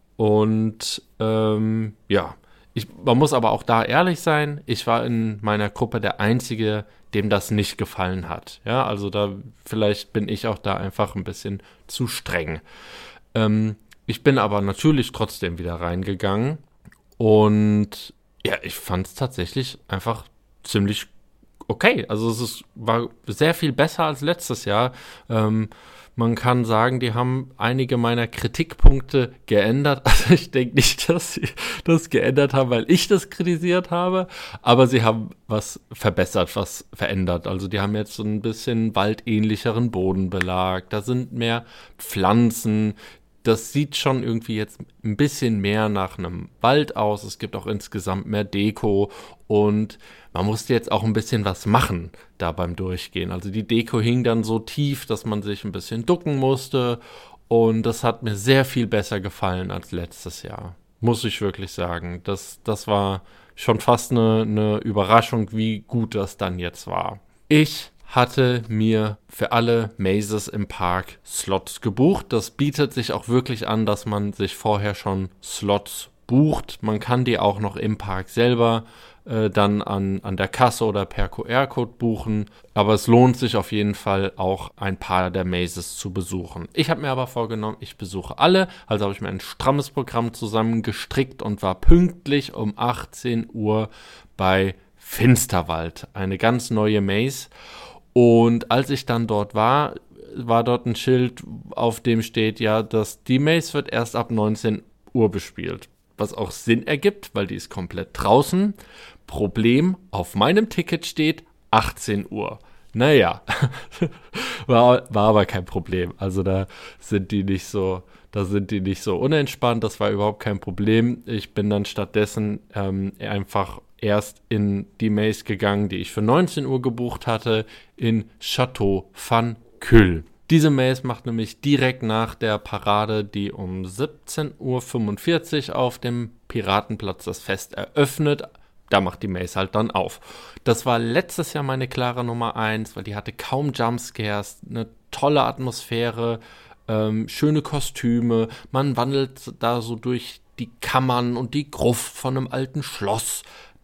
und ähm, ja, Ich, man muss aber auch da ehrlich sein, ich war in meiner Gruppe der Einzige, dem das nicht gefallen hat. Ja, also da, vielleicht bin ich auch da einfach ein bisschen zu streng. Ähm, ich bin aber natürlich trotzdem wieder reingegangen und ja, ich fand es tatsächlich einfach ziemlich okay. Also es ist, war sehr viel besser als letztes Jahr. Ähm, man kann sagen, die haben einige meiner Kritikpunkte geändert. Also ich denke nicht, dass sie das geändert haben, weil ich das kritisiert habe, aber sie haben was verbessert, was verändert. Also die haben jetzt so ein bisschen waldähnlicheren Bodenbelag, da sind mehr Pflanzen. Das sieht schon irgendwie jetzt ein bisschen mehr nach einem Wald aus. Es gibt auch insgesamt mehr Deko und man musste jetzt auch ein bisschen was machen da beim Durchgehen. Also die Deko hing dann so tief, dass man sich ein bisschen ducken musste und das hat mir sehr viel besser gefallen als letztes Jahr. Muss ich wirklich sagen. Das, das war schon fast eine, eine Überraschung, wie gut das dann jetzt war. Ich hatte mir für alle Mazes im Park Slots gebucht. Das bietet sich auch wirklich an, dass man sich vorher schon Slots bucht. Man kann die auch noch im Park selber äh, dann an, an der Kasse oder per Q R-Code buchen. Aber es lohnt sich auf jeden Fall auch ein paar der Mazes zu besuchen. Ich habe mir aber vorgenommen, ich besuche alle. Also habe ich mir ein strammes Programm zusammengestrickt und war pünktlich um achtzehn Uhr bei Finsterwald. Eine ganz neue Maze. Und als ich dann dort war, war dort ein Schild, auf dem steht ja, dass die Maze wird erst ab neunzehn Uhr bespielt. Was auch Sinn ergibt, weil die ist komplett draußen. Problem, auf meinem Ticket steht achtzehn Uhr. Naja, war, war aber kein Problem. Also da sind die nicht so, da sind die nicht so unentspannt. Das war überhaupt kein Problem. Ich bin dann stattdessen ähm, einfach erst in die Maze gegangen, die ich für neunzehn Uhr gebucht hatte, in Château van Cull. Diese Maze macht nämlich direkt nach der Parade, die um siebzehn Uhr fünfundvierzig auf dem Piratenplatz das Fest eröffnet. Da macht die Maze halt dann auf. Das war letztes Jahr meine klare Nummer eins, weil die hatte kaum Jumpscares, eine tolle Atmosphäre, ähm, schöne Kostüme. Man wandelt da so durch die Kammern und die Gruft von einem alten Schloss.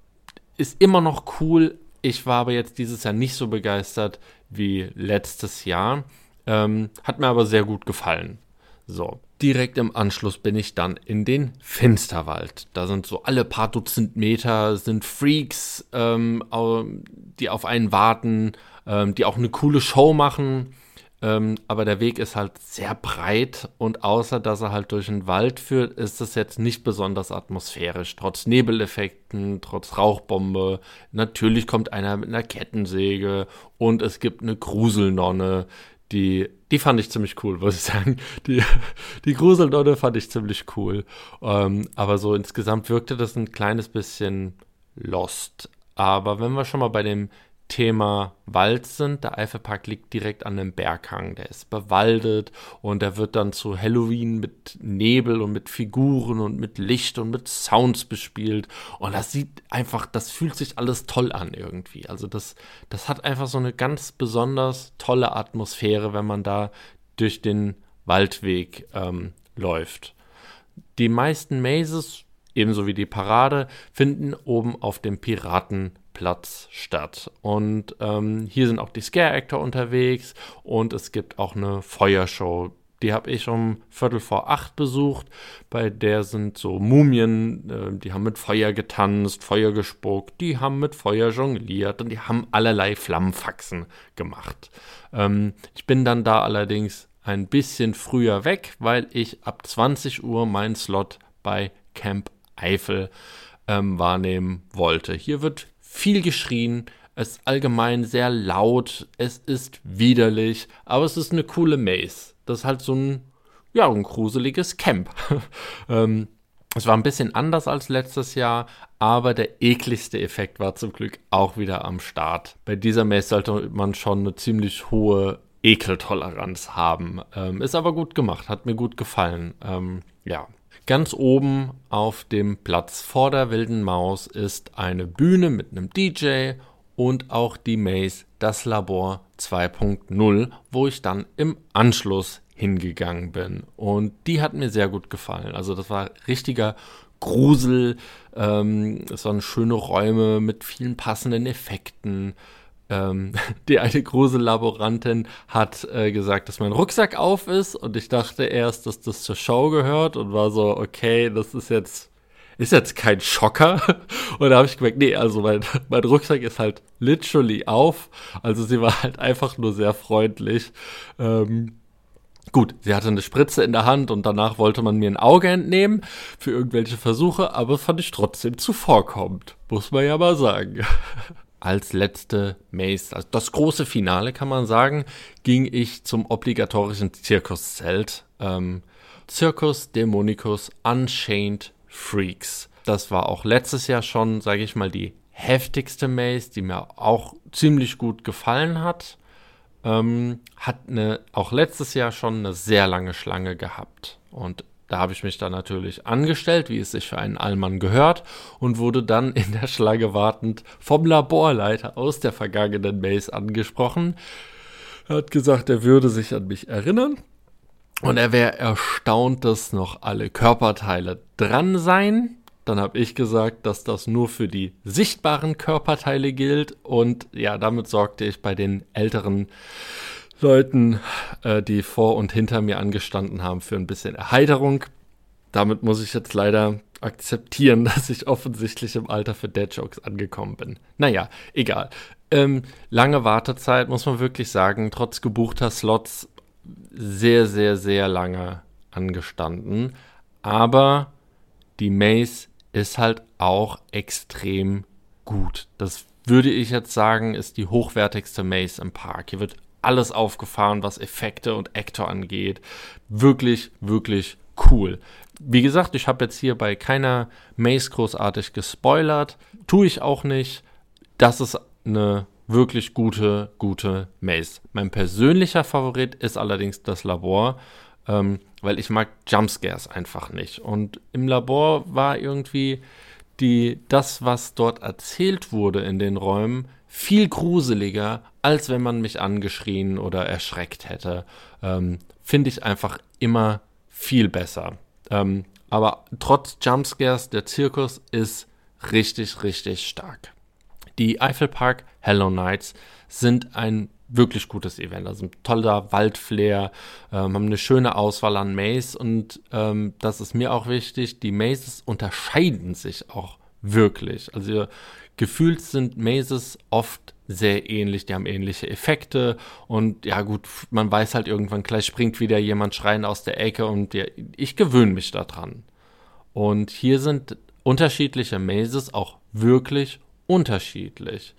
Ist immer noch cool. Ich war aber jetzt dieses Jahr nicht so begeistert wie letztes Jahr. Ähm, hat mir aber sehr gut gefallen. So, direkt im Anschluss bin ich dann in den Finsterwald. Da sind so alle paar Dutzend Meter sind Freaks, ähm, die auf einen warten, ähm, die auch eine coole Show machen. Ähm, aber der Weg ist halt sehr breit und außer, dass er halt durch den Wald führt, ist es jetzt nicht besonders atmosphärisch. Trotz Nebeleffekten, trotz Rauchbombe. Natürlich kommt einer mit einer Kettensäge und es gibt eine Gruselnonne, die, die fand ich ziemlich cool, muss ich sagen. Die, die Gruselnonne fand ich ziemlich cool. Ähm, aber so insgesamt wirkte das ein kleines bisschen lost. Aber wenn wir schon mal bei dem Thema Wald sind. Der Eifelpark liegt direkt an einem Berghang. Der ist bewaldet und der wird dann zu Halloween mit Nebel und mit Figuren und mit Licht und mit Sounds bespielt. Und das sieht einfach, das fühlt sich alles toll an irgendwie. Also das, das hat einfach so eine ganz besonders tolle Atmosphäre, wenn man da durch den Waldweg ähm, läuft. Die meisten Mazes, ebenso wie die Parade, finden oben auf dem Piratenplatz statt. Und ähm, hier sind auch die Scare Actor unterwegs und es gibt auch eine Feuershow. Die habe ich um Viertel vor acht besucht. Bei der sind so Mumien, äh, die haben mit Feuer getanzt, Feuer gespuckt, die haben mit Feuer jongliert und die haben allerlei Flammenfaxen gemacht. Ähm, ich bin dann da allerdings ein bisschen früher weg, weil ich ab zwanzig Uhr meinen Slot bei Camp Eifel ähm, wahrnehmen wollte. Hier wird viel geschrien, es ist allgemein sehr laut, es ist widerlich, aber es ist eine coole Maze. Das ist halt so ein, ja, ein gruseliges Camp. ähm, es war ein bisschen anders als letztes Jahr, aber der ekligste Effekt war zum Glück auch wieder am Start. Bei dieser Maze sollte man schon eine ziemlich hohe Ekeltoleranz haben. Ähm, ist aber gut gemacht, hat mir gut gefallen. Ähm, ja. Ganz oben auf dem Platz vor der Wilden Maus ist eine Bühne mit einem D J und auch die Maze Das Labor zwei Punkt null, wo ich dann im Anschluss hingegangen bin. Und die hat mir sehr gut gefallen. Also das war richtiger Grusel. Ähm, es waren schöne Räume mit vielen passenden Effekten. Ähm, die eine Grusellaborantin hat äh, gesagt, dass mein Rucksack auf ist und ich dachte erst, dass das zur Show gehört und war so, okay, das ist jetzt, ist jetzt kein Schocker. Und da habe ich gemerkt, nee, also mein, mein Rucksack ist halt literally auf. Also sie war halt einfach nur sehr freundlich. Ähm, gut, sie hatte eine Spritze in der Hand und danach wollte man mir ein Auge entnehmen für irgendwelche Versuche, aber fand ich trotzdem zuvorkommend, muss man ja mal sagen. Als letzte Maze, also das große Finale kann man sagen, ging ich zum obligatorischen Zirkuszelt. Ähm, Circus Demonicus Unchained Freaks. Das war auch letztes Jahr schon, sage ich mal, die heftigste Maze, die mir auch ziemlich gut gefallen hat. Ähm, hat eine, auch letztes Jahr schon eine sehr lange Schlange gehabt. Und da habe ich mich dann natürlich angestellt, wie es sich für einen Allmann gehört, und wurde dann in der Schlange wartend vom Laborleiter aus der vergangenen Maze angesprochen. Er hat gesagt, er würde sich an mich erinnern und er wäre erstaunt, dass noch alle Körperteile dran seien. Dann habe ich gesagt, dass das nur für die sichtbaren Körperteile gilt, und ja, damit sorgte ich bei den älteren Leuten, äh, die vor und hinter mir angestanden haben, für ein bisschen Erheiterung. Damit muss ich jetzt leider akzeptieren, dass ich offensichtlich im Alter für Dad-Jokes angekommen bin. Naja, egal. Ähm, lange Wartezeit, muss man wirklich sagen, trotz gebuchter Slots sehr, sehr, sehr lange angestanden. Aber die Maze ist halt auch extrem gut. Das würde ich jetzt sagen, ist die hochwertigste Maze im Park. Hier wird alles aufgefahren, was Effekte und Actor angeht. Wirklich, wirklich cool. Wie gesagt, ich habe jetzt hier bei keiner Maze großartig gespoilert. Tue ich auch nicht. Das ist eine wirklich gute, gute Maze. Mein persönlicher Favorit ist allerdings das Labor, ähm, weil ich mag Jumpscares einfach nicht. Und im Labor war irgendwie die, das, was dort erzählt wurde in den Räumen, viel gruseliger, als wenn man mich angeschrien oder erschreckt hätte. Ähm, finde ich einfach immer viel besser. Ähm, aber trotz Jumpscares, der Zirkus ist richtig, richtig stark. Die Eifelpark Hello Nights sind ein wirklich gutes Event. Also ein toller Waldflair, ähm, haben eine schöne Auswahl an Maze, und ähm, das ist mir auch wichtig, die Mazes unterscheiden sich auch wirklich. Also gefühlt sind Mazes oft sehr ähnlich, die haben ähnliche Effekte, und ja gut, man weiß halt irgendwann, gleich springt wieder jemand schreiend aus der Ecke, und ja, ich gewöhne mich daran. Und hier sind unterschiedliche Mazes auch wirklich unterschiedlich.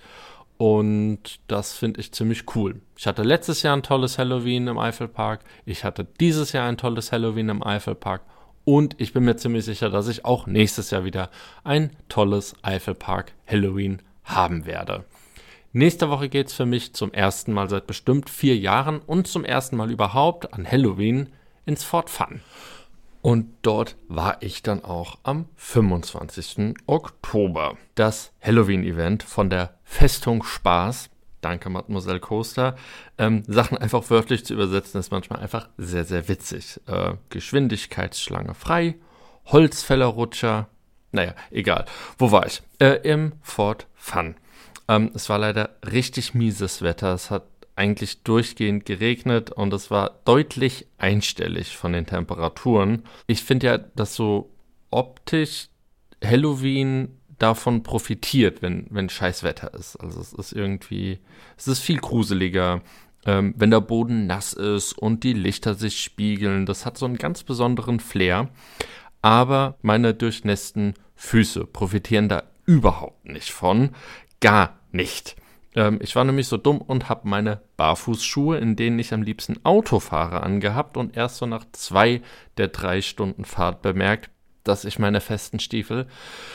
Und das finde ich ziemlich cool. Ich hatte letztes Jahr ein tolles Halloween im Eifelpark. Ich hatte dieses Jahr ein tolles Halloween im Eifelpark. Und ich bin mir ziemlich sicher, dass ich auch nächstes Jahr wieder ein tolles Eifelpark Halloween haben werde. Nächste Woche geht es für mich zum ersten Mal seit bestimmt vier Jahren und zum ersten Mal überhaupt an Halloween ins Fort Fun. Und dort war ich dann auch am fünfundzwanzigsten Oktober. Das Halloween-Event von der Festung Spaß, danke Mademoiselle Coaster, ähm, Sachen einfach wörtlich zu übersetzen, ist manchmal einfach sehr, sehr witzig. Äh, Geschwindigkeitsschlange frei, Holzfällerrutscher, naja, egal. Wo war ich? Äh, Im Fort Fun. Ähm, es war leider richtig mieses Wetter, es hat eigentlich durchgehend geregnet und es war deutlich einstellig von den Temperaturen. Ich finde ja, dass so optisch Halloween davon profitiert, wenn, wenn scheiß Wetter ist. Also es ist irgendwie, es ist viel gruseliger, ähm, wenn der Boden nass ist und die Lichter sich spiegeln. Das hat so einen ganz besonderen Flair. Aber meine durchnässten Füße profitieren da überhaupt nicht von. Gar nicht. Ich war nämlich so dumm und habe meine Barfußschuhe, in denen ich am liebsten Auto fahre, angehabt und erst so nach zwei der drei Stunden Fahrt bemerkt, dass ich meine festen Stiefel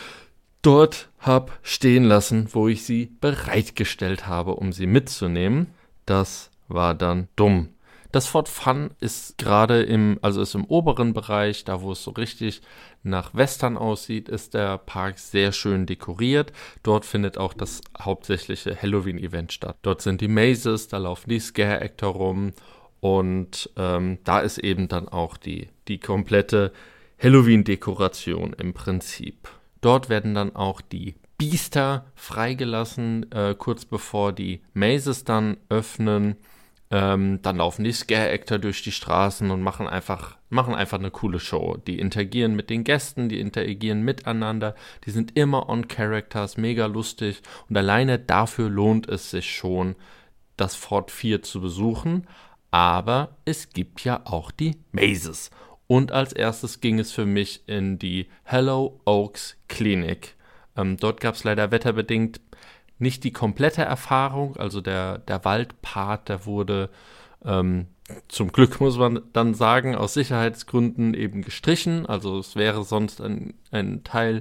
dort habe stehen lassen, wo ich sie bereitgestellt habe, um sie mitzunehmen. Das war dann dumm. Das Fort Fun ist gerade im, also ist im oberen Bereich, da wo es so richtig nach Western aussieht, ist der Park sehr schön dekoriert. Dort findet auch das hauptsächliche Halloween-Event statt. Dort sind die Mazes, da laufen die Scare-Actor rum und ähm, da ist eben dann auch die, die komplette Halloween-Dekoration im Prinzip. Dort werden dann auch die Biester freigelassen, äh, kurz bevor die Mazes dann öffnen. Ähm, dann laufen die Scare-Actor durch die Straßen und machen einfach, machen einfach eine coole Show. Die interagieren mit den Gästen, die interagieren miteinander, die sind immer on Characters, mega lustig und alleine dafür lohnt es sich schon, das Fort vier zu besuchen. Aber es gibt ja auch die Mazes. Und als erstes ging es für mich in die Hello Oaks Klinik. Ähm, dort gab es leider wetterbedingt nicht die komplette Erfahrung, also der, der Waldpart, der wurde ähm, zum Glück, muss man dann sagen, aus Sicherheitsgründen eben gestrichen. Also es wäre sonst ein, ein Teil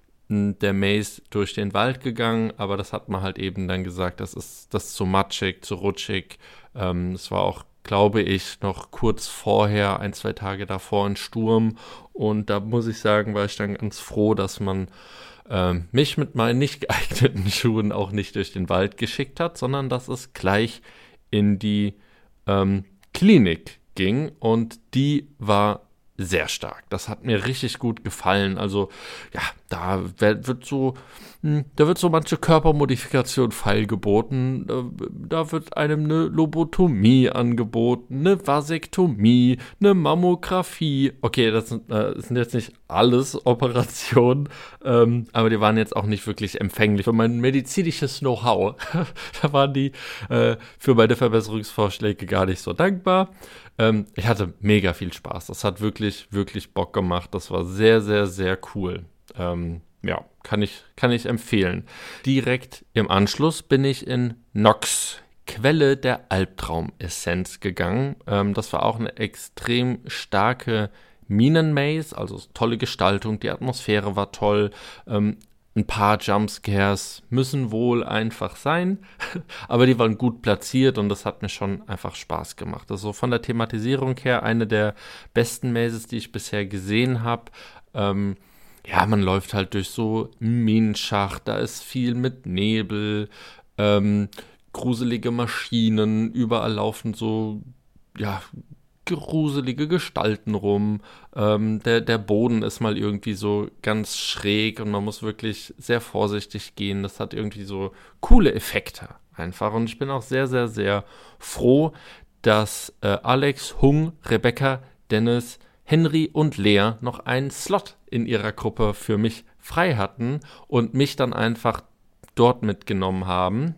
der Maze durch den Wald gegangen, aber das hat man halt eben dann gesagt, das ist das ist zu matschig, zu rutschig. Ähm, es war auch, glaube ich, noch kurz vorher, ein, zwei Tage davor, ein Sturm. Und da muss ich sagen, war ich dann ganz froh, dass man ähm, mich mit meinen nicht geeigneten Schuhen auch nicht durch den Wald geschickt hat, sondern dass es gleich in die ähm, Klinik ging. Und die war sehr stark. Das hat mir richtig gut gefallen. Also, ja, da wird so, da wird so manche Körpermodifikation feilgeboten. Da, da wird einem eine Lobotomie angeboten, eine Vasektomie, eine Mammographie. Okay, das sind, äh, das sind jetzt nicht alles Operationen, ähm, aber die waren jetzt auch nicht wirklich empfänglich für mein medizinisches Know-how. Da waren die äh, für meine Verbesserungsvorschläge gar nicht so dankbar. Ähm, ich hatte mega viel Spaß. Das hat wirklich, wirklich Bock gemacht. Das war sehr, sehr, sehr cool. Ähm, ja, kann ich, kann ich empfehlen. Direkt im Anschluss bin ich in Nox, Quelle der Albtraumessenz, gegangen. Ähm, das war auch eine extrem starke Minenmaze, also tolle Gestaltung, die Atmosphäre war toll. Ähm, ein paar Jumpscares müssen wohl einfach sein, aber die waren gut platziert und das hat mir schon einfach Spaß gemacht. Also von der Thematisierung her eine der besten Mazes, die ich bisher gesehen habe. Ähm, ja, man läuft halt durch so einen Minenschacht, da ist viel mit Nebel, ähm, gruselige Maschinen, überall laufen so, ja, gruselige Gestalten rum. Ähm, der, der Boden ist mal irgendwie so ganz schräg und man muss wirklich sehr vorsichtig gehen. Das hat irgendwie so coole Effekte einfach. Und ich bin auch sehr, sehr, sehr froh, dass äh, Alex, Hung, Rebecca, Dennis, Henry und Lea noch einen Slot in ihrer Gruppe für mich frei hatten und mich dann einfach dort mitgenommen haben,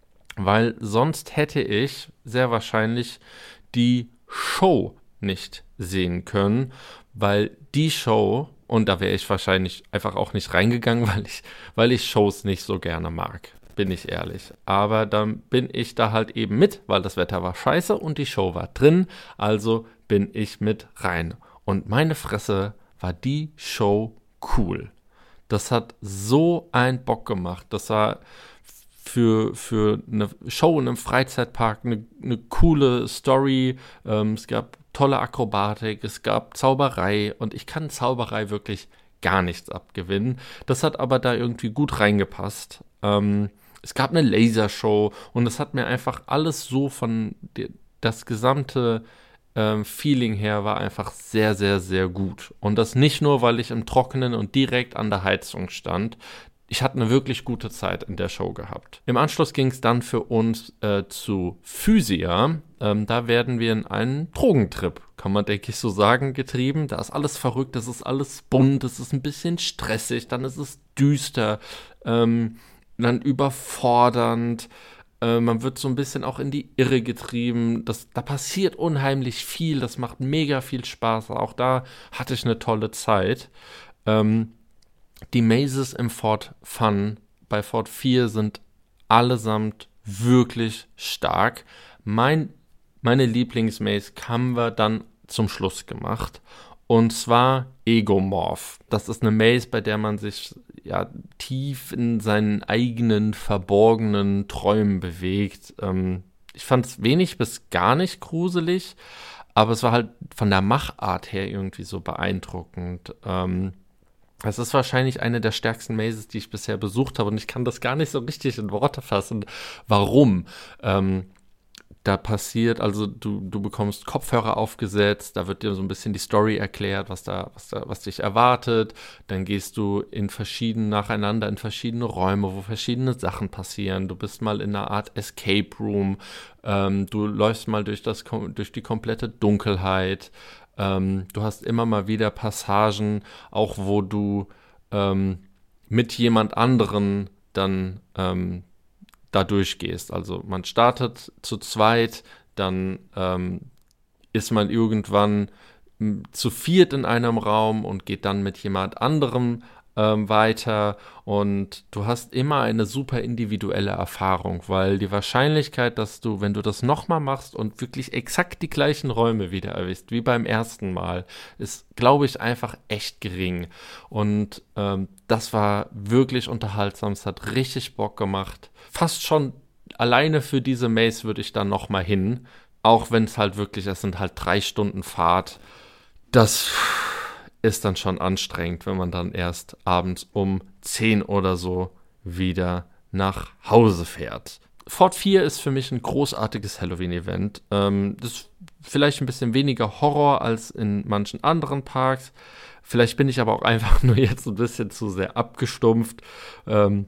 weil sonst hätte ich sehr wahrscheinlich die Show nicht sehen können, weil die Show, und da wäre ich wahrscheinlich einfach auch nicht reingegangen, weil ich, weil ich Shows nicht so gerne mag, bin ich ehrlich. Aber dann bin ich da halt eben mit, weil das Wetter war scheiße und die Show war drin, also bin ich mit rein. Und meine Fresse, war die Show cool. Das hat so einen Bock gemacht. Das war für, für eine Show in einem Freizeitpark eine, eine coole Story. Ähm, es gab tolle Akrobatik, es gab Zauberei und ich kann Zauberei wirklich gar nichts abgewinnen. Das hat aber da irgendwie gut reingepasst. Ähm, es gab eine Lasershow und es hat mir einfach alles so von der, das gesamte ähm, Feeling her war einfach sehr, sehr, sehr gut. Und das nicht nur, weil ich im Trockenen und direkt an der Heizung stand. Ich hatte eine wirklich gute Zeit in der Show gehabt. Im Anschluss ging es dann für uns äh, zu Physia. Ähm, da werden wir in einen Drogentrip, kann man denke ich so sagen, getrieben. Da ist alles verrückt, das ist alles bunt, es ist ein bisschen stressig, dann ist es düster, ähm, dann überfordernd. Äh, man wird so ein bisschen auch in die Irre getrieben. Das, da passiert unheimlich viel, das macht mega viel Spaß. Auch da hatte ich eine tolle Zeit. Ähm, Die Mazes im Fort Fun bei Fort vier sind allesamt wirklich stark. Mein, meine Lieblingsmaze haben wir dann zum Schluss gemacht. Und zwar Egomorph. Das ist eine Maze, bei der man sich ja tief in seinen eigenen verborgenen Träumen bewegt. Ähm, ich fand es wenig bis gar nicht gruselig, aber es war halt von der Machart her irgendwie so beeindruckend. Ähm, Es ist wahrscheinlich eine der stärksten Mazes, die ich bisher besucht habe und ich kann das gar nicht so richtig in Worte fassen. Warum? Ähm, Da passiert, also du, du bekommst Kopfhörer aufgesetzt, da wird dir so ein bisschen die Story erklärt, was da, was da, was dich erwartet. Dann gehst du in verschiedene, nacheinander in verschiedene Räume, wo verschiedene Sachen passieren. Du bist mal in einer Art Escape Room, ähm, du läufst mal durch das, durch die komplette Dunkelheit. Ähm, du hast immer mal wieder Passagen, auch wo du ähm, mit jemand anderen dann ähm, da durchgehst. Also man startet zu zweit, dann ähm, ist man irgendwann m, zu viert in einem Raum und geht dann mit jemand anderem ähm, weiter und du hast immer eine super individuelle Erfahrung, weil die Wahrscheinlichkeit, dass du, wenn du das nochmal machst und wirklich exakt die gleichen Räume wieder erwischst, wie beim ersten Mal, ist, glaube ich, einfach echt gering. Und ähm, das war wirklich unterhaltsam, es hat richtig Bock gemacht. Fast schon alleine für diese Maze würde ich dann nochmal hin, auch wenn es halt wirklich, es sind halt drei Stunden Fahrt. Das ist dann schon anstrengend, wenn man dann erst abends um zehn oder so wieder nach Hause fährt. Fort vier ist für mich ein großartiges Halloween-Event. Ähm, das ist vielleicht ein bisschen weniger Horror als in manchen anderen Parks. Vielleicht bin ich aber auch einfach nur jetzt ein bisschen zu sehr abgestumpft. Ähm,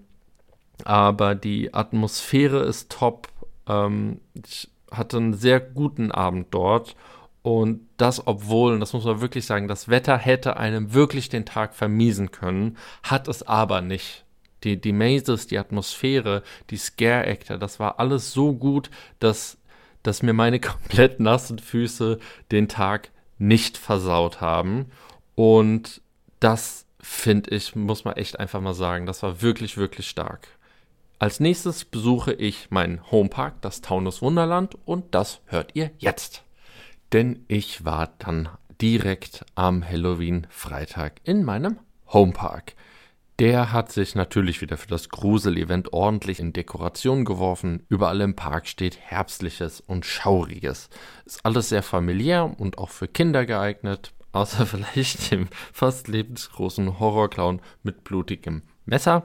aber die Atmosphäre ist top. Ähm, ich hatte einen sehr guten Abend dort. Und das, obwohl, und das muss man wirklich sagen, das Wetter hätte einem wirklich den Tag vermiesen können, hat es aber nicht. Die, die Mazes, die Atmosphäre, die Scare-Actor, das war alles so gut, dass, dass mir meine komplett nassen Füße den Tag nicht versaut haben. Und das, finde ich, muss man echt einfach mal sagen, das war wirklich, wirklich stark. Als nächstes besuche ich meinen Homepark, das Taunus Wunderland, und das hört ihr jetzt. Denn ich war dann direkt am Halloween-Freitag in meinem Homepark. Der hat sich natürlich wieder für das Grusel-Event ordentlich in Dekoration geworfen. Überall im Park steht Herbstliches und Schauriges. Ist alles sehr familiär und auch für Kinder geeignet, außer vielleicht dem fast lebensgroßen Horrorclown mit blutigem Messer.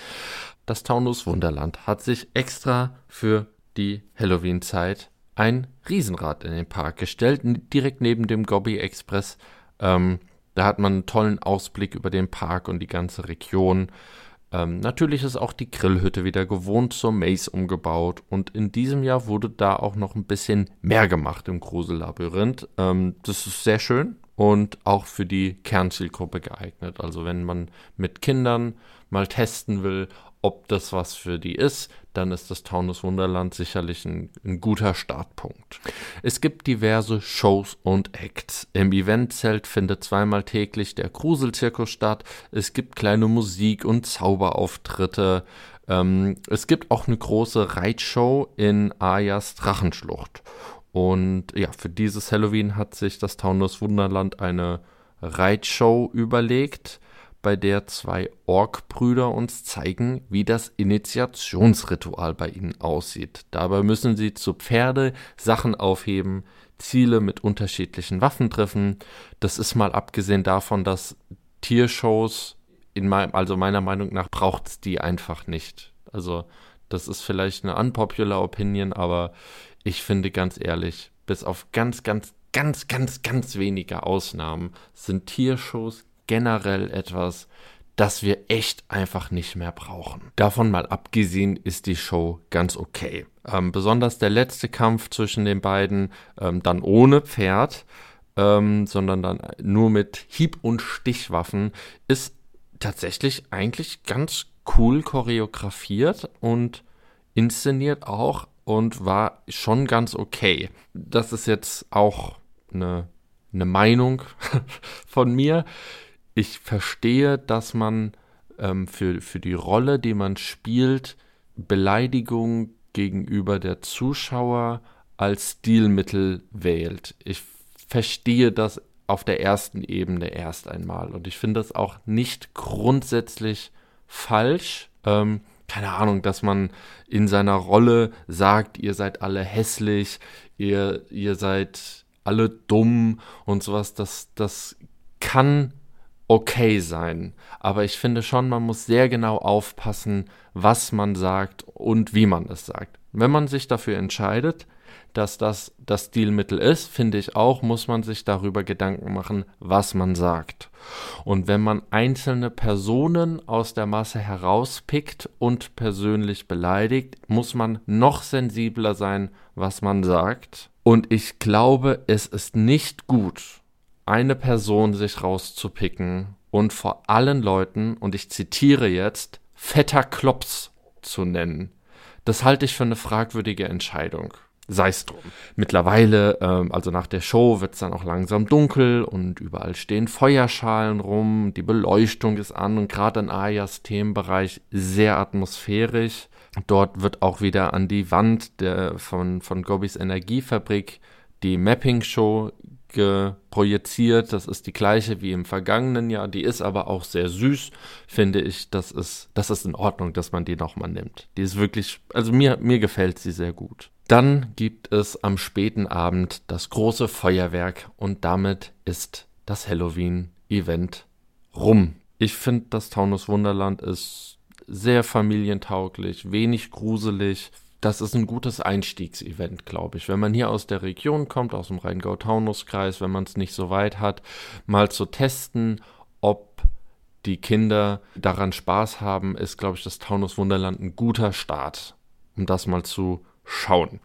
Das Taunus Wunderland hat sich extra für die Halloween-Zeit ein Riesenrad in den Park gestellt, direkt neben dem Gobbi Express. Ähm, da hat man einen tollen Ausblick über den Park und die ganze Region. Ähm, natürlich ist auch die Grillhütte wieder gewohnt zur Maze umgebaut und in diesem Jahr wurde da auch noch ein bisschen mehr gemacht im Grusellabyrinth. Ähm, das ist sehr schön und auch für die Kernzielgruppe geeignet. Also wenn man mit Kindern mal testen will, ob das was für die ist, dann ist das Taunus Wunderland sicherlich ein, ein guter Startpunkt. Es gibt diverse Shows und Acts. Im Eventzelt findet zweimal täglich der Gruselzirkus statt. Es gibt kleine Musik- und Zauberauftritte. Ähm, es gibt auch eine große Reitshow in Ayas Drachenschlucht. Und ja, für dieses Halloween hat sich das Taunus Wunderland eine Reitshow überlegt, bei der zwei Ork-Brüder uns zeigen, wie das Initiationsritual bei ihnen aussieht. Dabei müssen sie zu Pferde Sachen aufheben, Ziele mit unterschiedlichen Waffen treffen. Das ist mal abgesehen davon, dass Tiershows, in mein, also meiner Meinung nach, braucht es die einfach nicht. Also das ist vielleicht eine unpopular Opinion, aber ich finde ganz ehrlich, bis auf ganz, ganz, ganz, ganz, ganz wenige Ausnahmen sind Tiershows generell etwas, das wir echt einfach nicht mehr brauchen. Davon mal abgesehen ist die Show ganz okay. Ähm, besonders der letzte Kampf zwischen den beiden, ähm, dann ohne Pferd, ähm, sondern dann nur mit Hieb- und Stichwaffen, ist tatsächlich eigentlich ganz cool choreografiert und inszeniert auch und war schon ganz okay. Das ist jetzt auch eine, eine Meinung von mir. Ich verstehe, dass man ähm, für, für die Rolle, die man spielt, Beleidigung gegenüber der Zuschauer als Stilmittel wählt. Ich verstehe das auf der ersten Ebene erst einmal. Und ich finde das auch nicht grundsätzlich falsch. Ähm, keine Ahnung, dass man in seiner Rolle sagt, ihr seid alle hässlich, ihr, ihr seid alle dumm und sowas. Das, das kann okay sein, aber ich finde schon, man muss sehr genau aufpassen, was man sagt und wie man es sagt. Wenn man sich dafür entscheidet, dass das das Stilmittel ist, finde ich auch, muss man sich darüber Gedanken machen, was man sagt. Und wenn man einzelne Personen aus der Masse herauspickt und persönlich beleidigt, muss man noch sensibler sein, was man sagt. Und ich glaube, es ist nicht gut, eine Person sich rauszupicken und vor allen Leuten, und ich zitiere jetzt, fetter Klops zu nennen. Das halte ich für eine fragwürdige Entscheidung. Sei es drum. Mittlerweile, ähm, also nach der Show, wird es dann auch langsam dunkel und überall stehen Feuerschalen rum, die Beleuchtung ist an und gerade in Ayas Themenbereich sehr atmosphärisch. Dort wird auch wieder an die Wand der, von, von Gobbys Energiefabrik die Mapping-Show projiziert. Das ist die gleiche wie im vergangenen Jahr. Die ist aber auch sehr süß, finde ich. Das ist, das ist in Ordnung, dass man die nochmal nimmt. Die ist wirklich, also mir, mir gefällt sie sehr gut. Dann gibt es am späten Abend das große Feuerwerk und damit ist das Halloween-Event rum. Ich finde, das Taunus Wunderland ist sehr familientauglich, wenig gruselig. Das ist ein gutes Einstiegsevent, glaube ich. Wenn man hier aus der Region kommt, aus dem Rheingau-Taunus-Kreis, wenn man es nicht so weit hat, mal zu testen, ob die Kinder daran Spaß haben, ist, glaube ich, das Taunus Wunderland ein guter Start, um das mal zu schauen.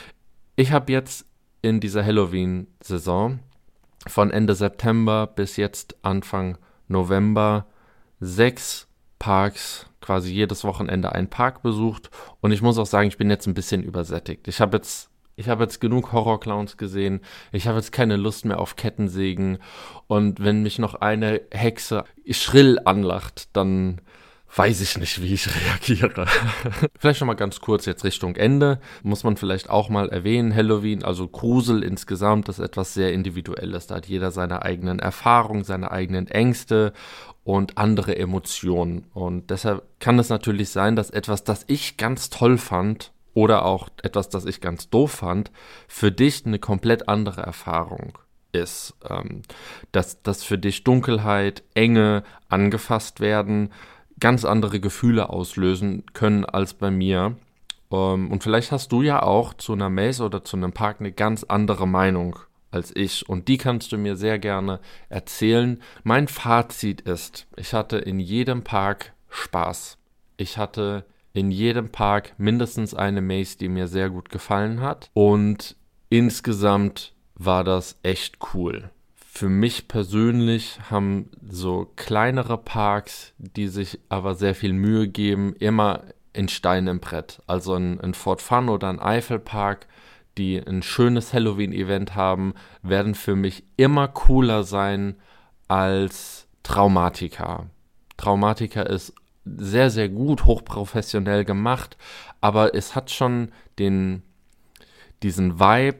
Ich habe jetzt in dieser Halloween-Saison von Ende September bis jetzt Anfang November sechs Parks, quasi jedes Wochenende einen Park besucht und ich muss auch sagen, ich bin jetzt ein bisschen übersättigt. Ich habe jetzt, ich habe jetzt genug Horrorclowns gesehen, ich habe jetzt keine Lust mehr auf Kettensägen und wenn mich noch eine Hexe schrill anlacht, dann weiß ich nicht, wie ich reagiere. Vielleicht noch mal ganz kurz jetzt Richtung Ende. Muss man vielleicht auch mal erwähnen, Halloween, also Grusel insgesamt, ist etwas sehr Individuelles. Da hat jeder seine eigenen Erfahrungen, seine eigenen Ängste und andere Emotionen. Und deshalb kann es natürlich sein, dass etwas, das ich ganz toll fand oder auch etwas, das ich ganz doof fand, für dich eine komplett andere Erfahrung ist. Ähm, dass, dass für dich Dunkelheit, Enge, angefasst werden, ganz andere Gefühle auslösen können als bei mir. Um, und vielleicht hast du ja auch zu einer Maze oder zu einem Park eine ganz andere Meinung als ich. Und die kannst du mir sehr gerne erzählen. Mein Fazit ist, ich hatte in jedem Park Spaß. Ich hatte in jedem Park mindestens eine Maze, die mir sehr gut gefallen hat. Und insgesamt war das echt cool. Für mich persönlich haben so kleinere Parks, die sich aber sehr viel Mühe geben, immer in Stein im Brett. Also ein, ein Fort Fun oder ein Eifelpark, die ein schönes Halloween-Event haben, werden für mich immer cooler sein als Traumatica. Traumatica ist sehr, sehr gut, hochprofessionell gemacht, aber es hat schon den, diesen Vibe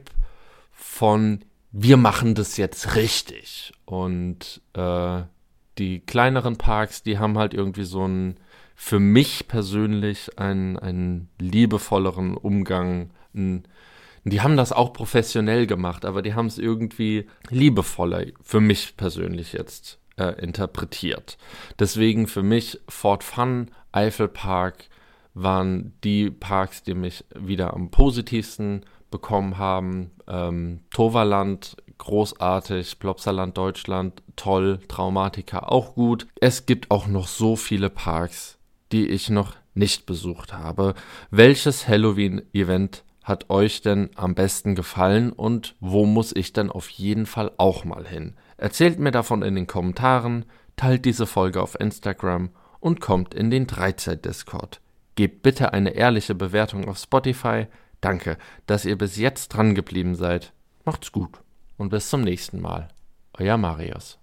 von wir machen das jetzt richtig. Und äh, die kleineren Parks, die haben halt irgendwie so einen, für mich persönlich, einen, einen liebevolleren Umgang. Einen, die haben das auch professionell gemacht, aber die haben es irgendwie liebevoller, für mich persönlich jetzt, äh, interpretiert. Deswegen für mich Fort Fun, Eifelpark waren die Parks, die mich wieder am positivsten bekommen haben. Ähm, Toverland, großartig, Plopsaland Deutschland, toll, Traumatica auch gut. Es gibt auch noch so viele Parks, die ich noch nicht besucht habe. Welches Halloween-Event hat euch denn am besten gefallen und wo muss ich denn auf jeden Fall auch mal hin? Erzählt mir davon in den Kommentaren, teilt diese Folge auf Instagram und kommt in den Dreizeit-Discord. Gebt bitte eine ehrliche Bewertung auf Spotify. Danke, dass ihr bis jetzt dran geblieben seid. Macht's gut und bis zum nächsten Mal. Euer Marius.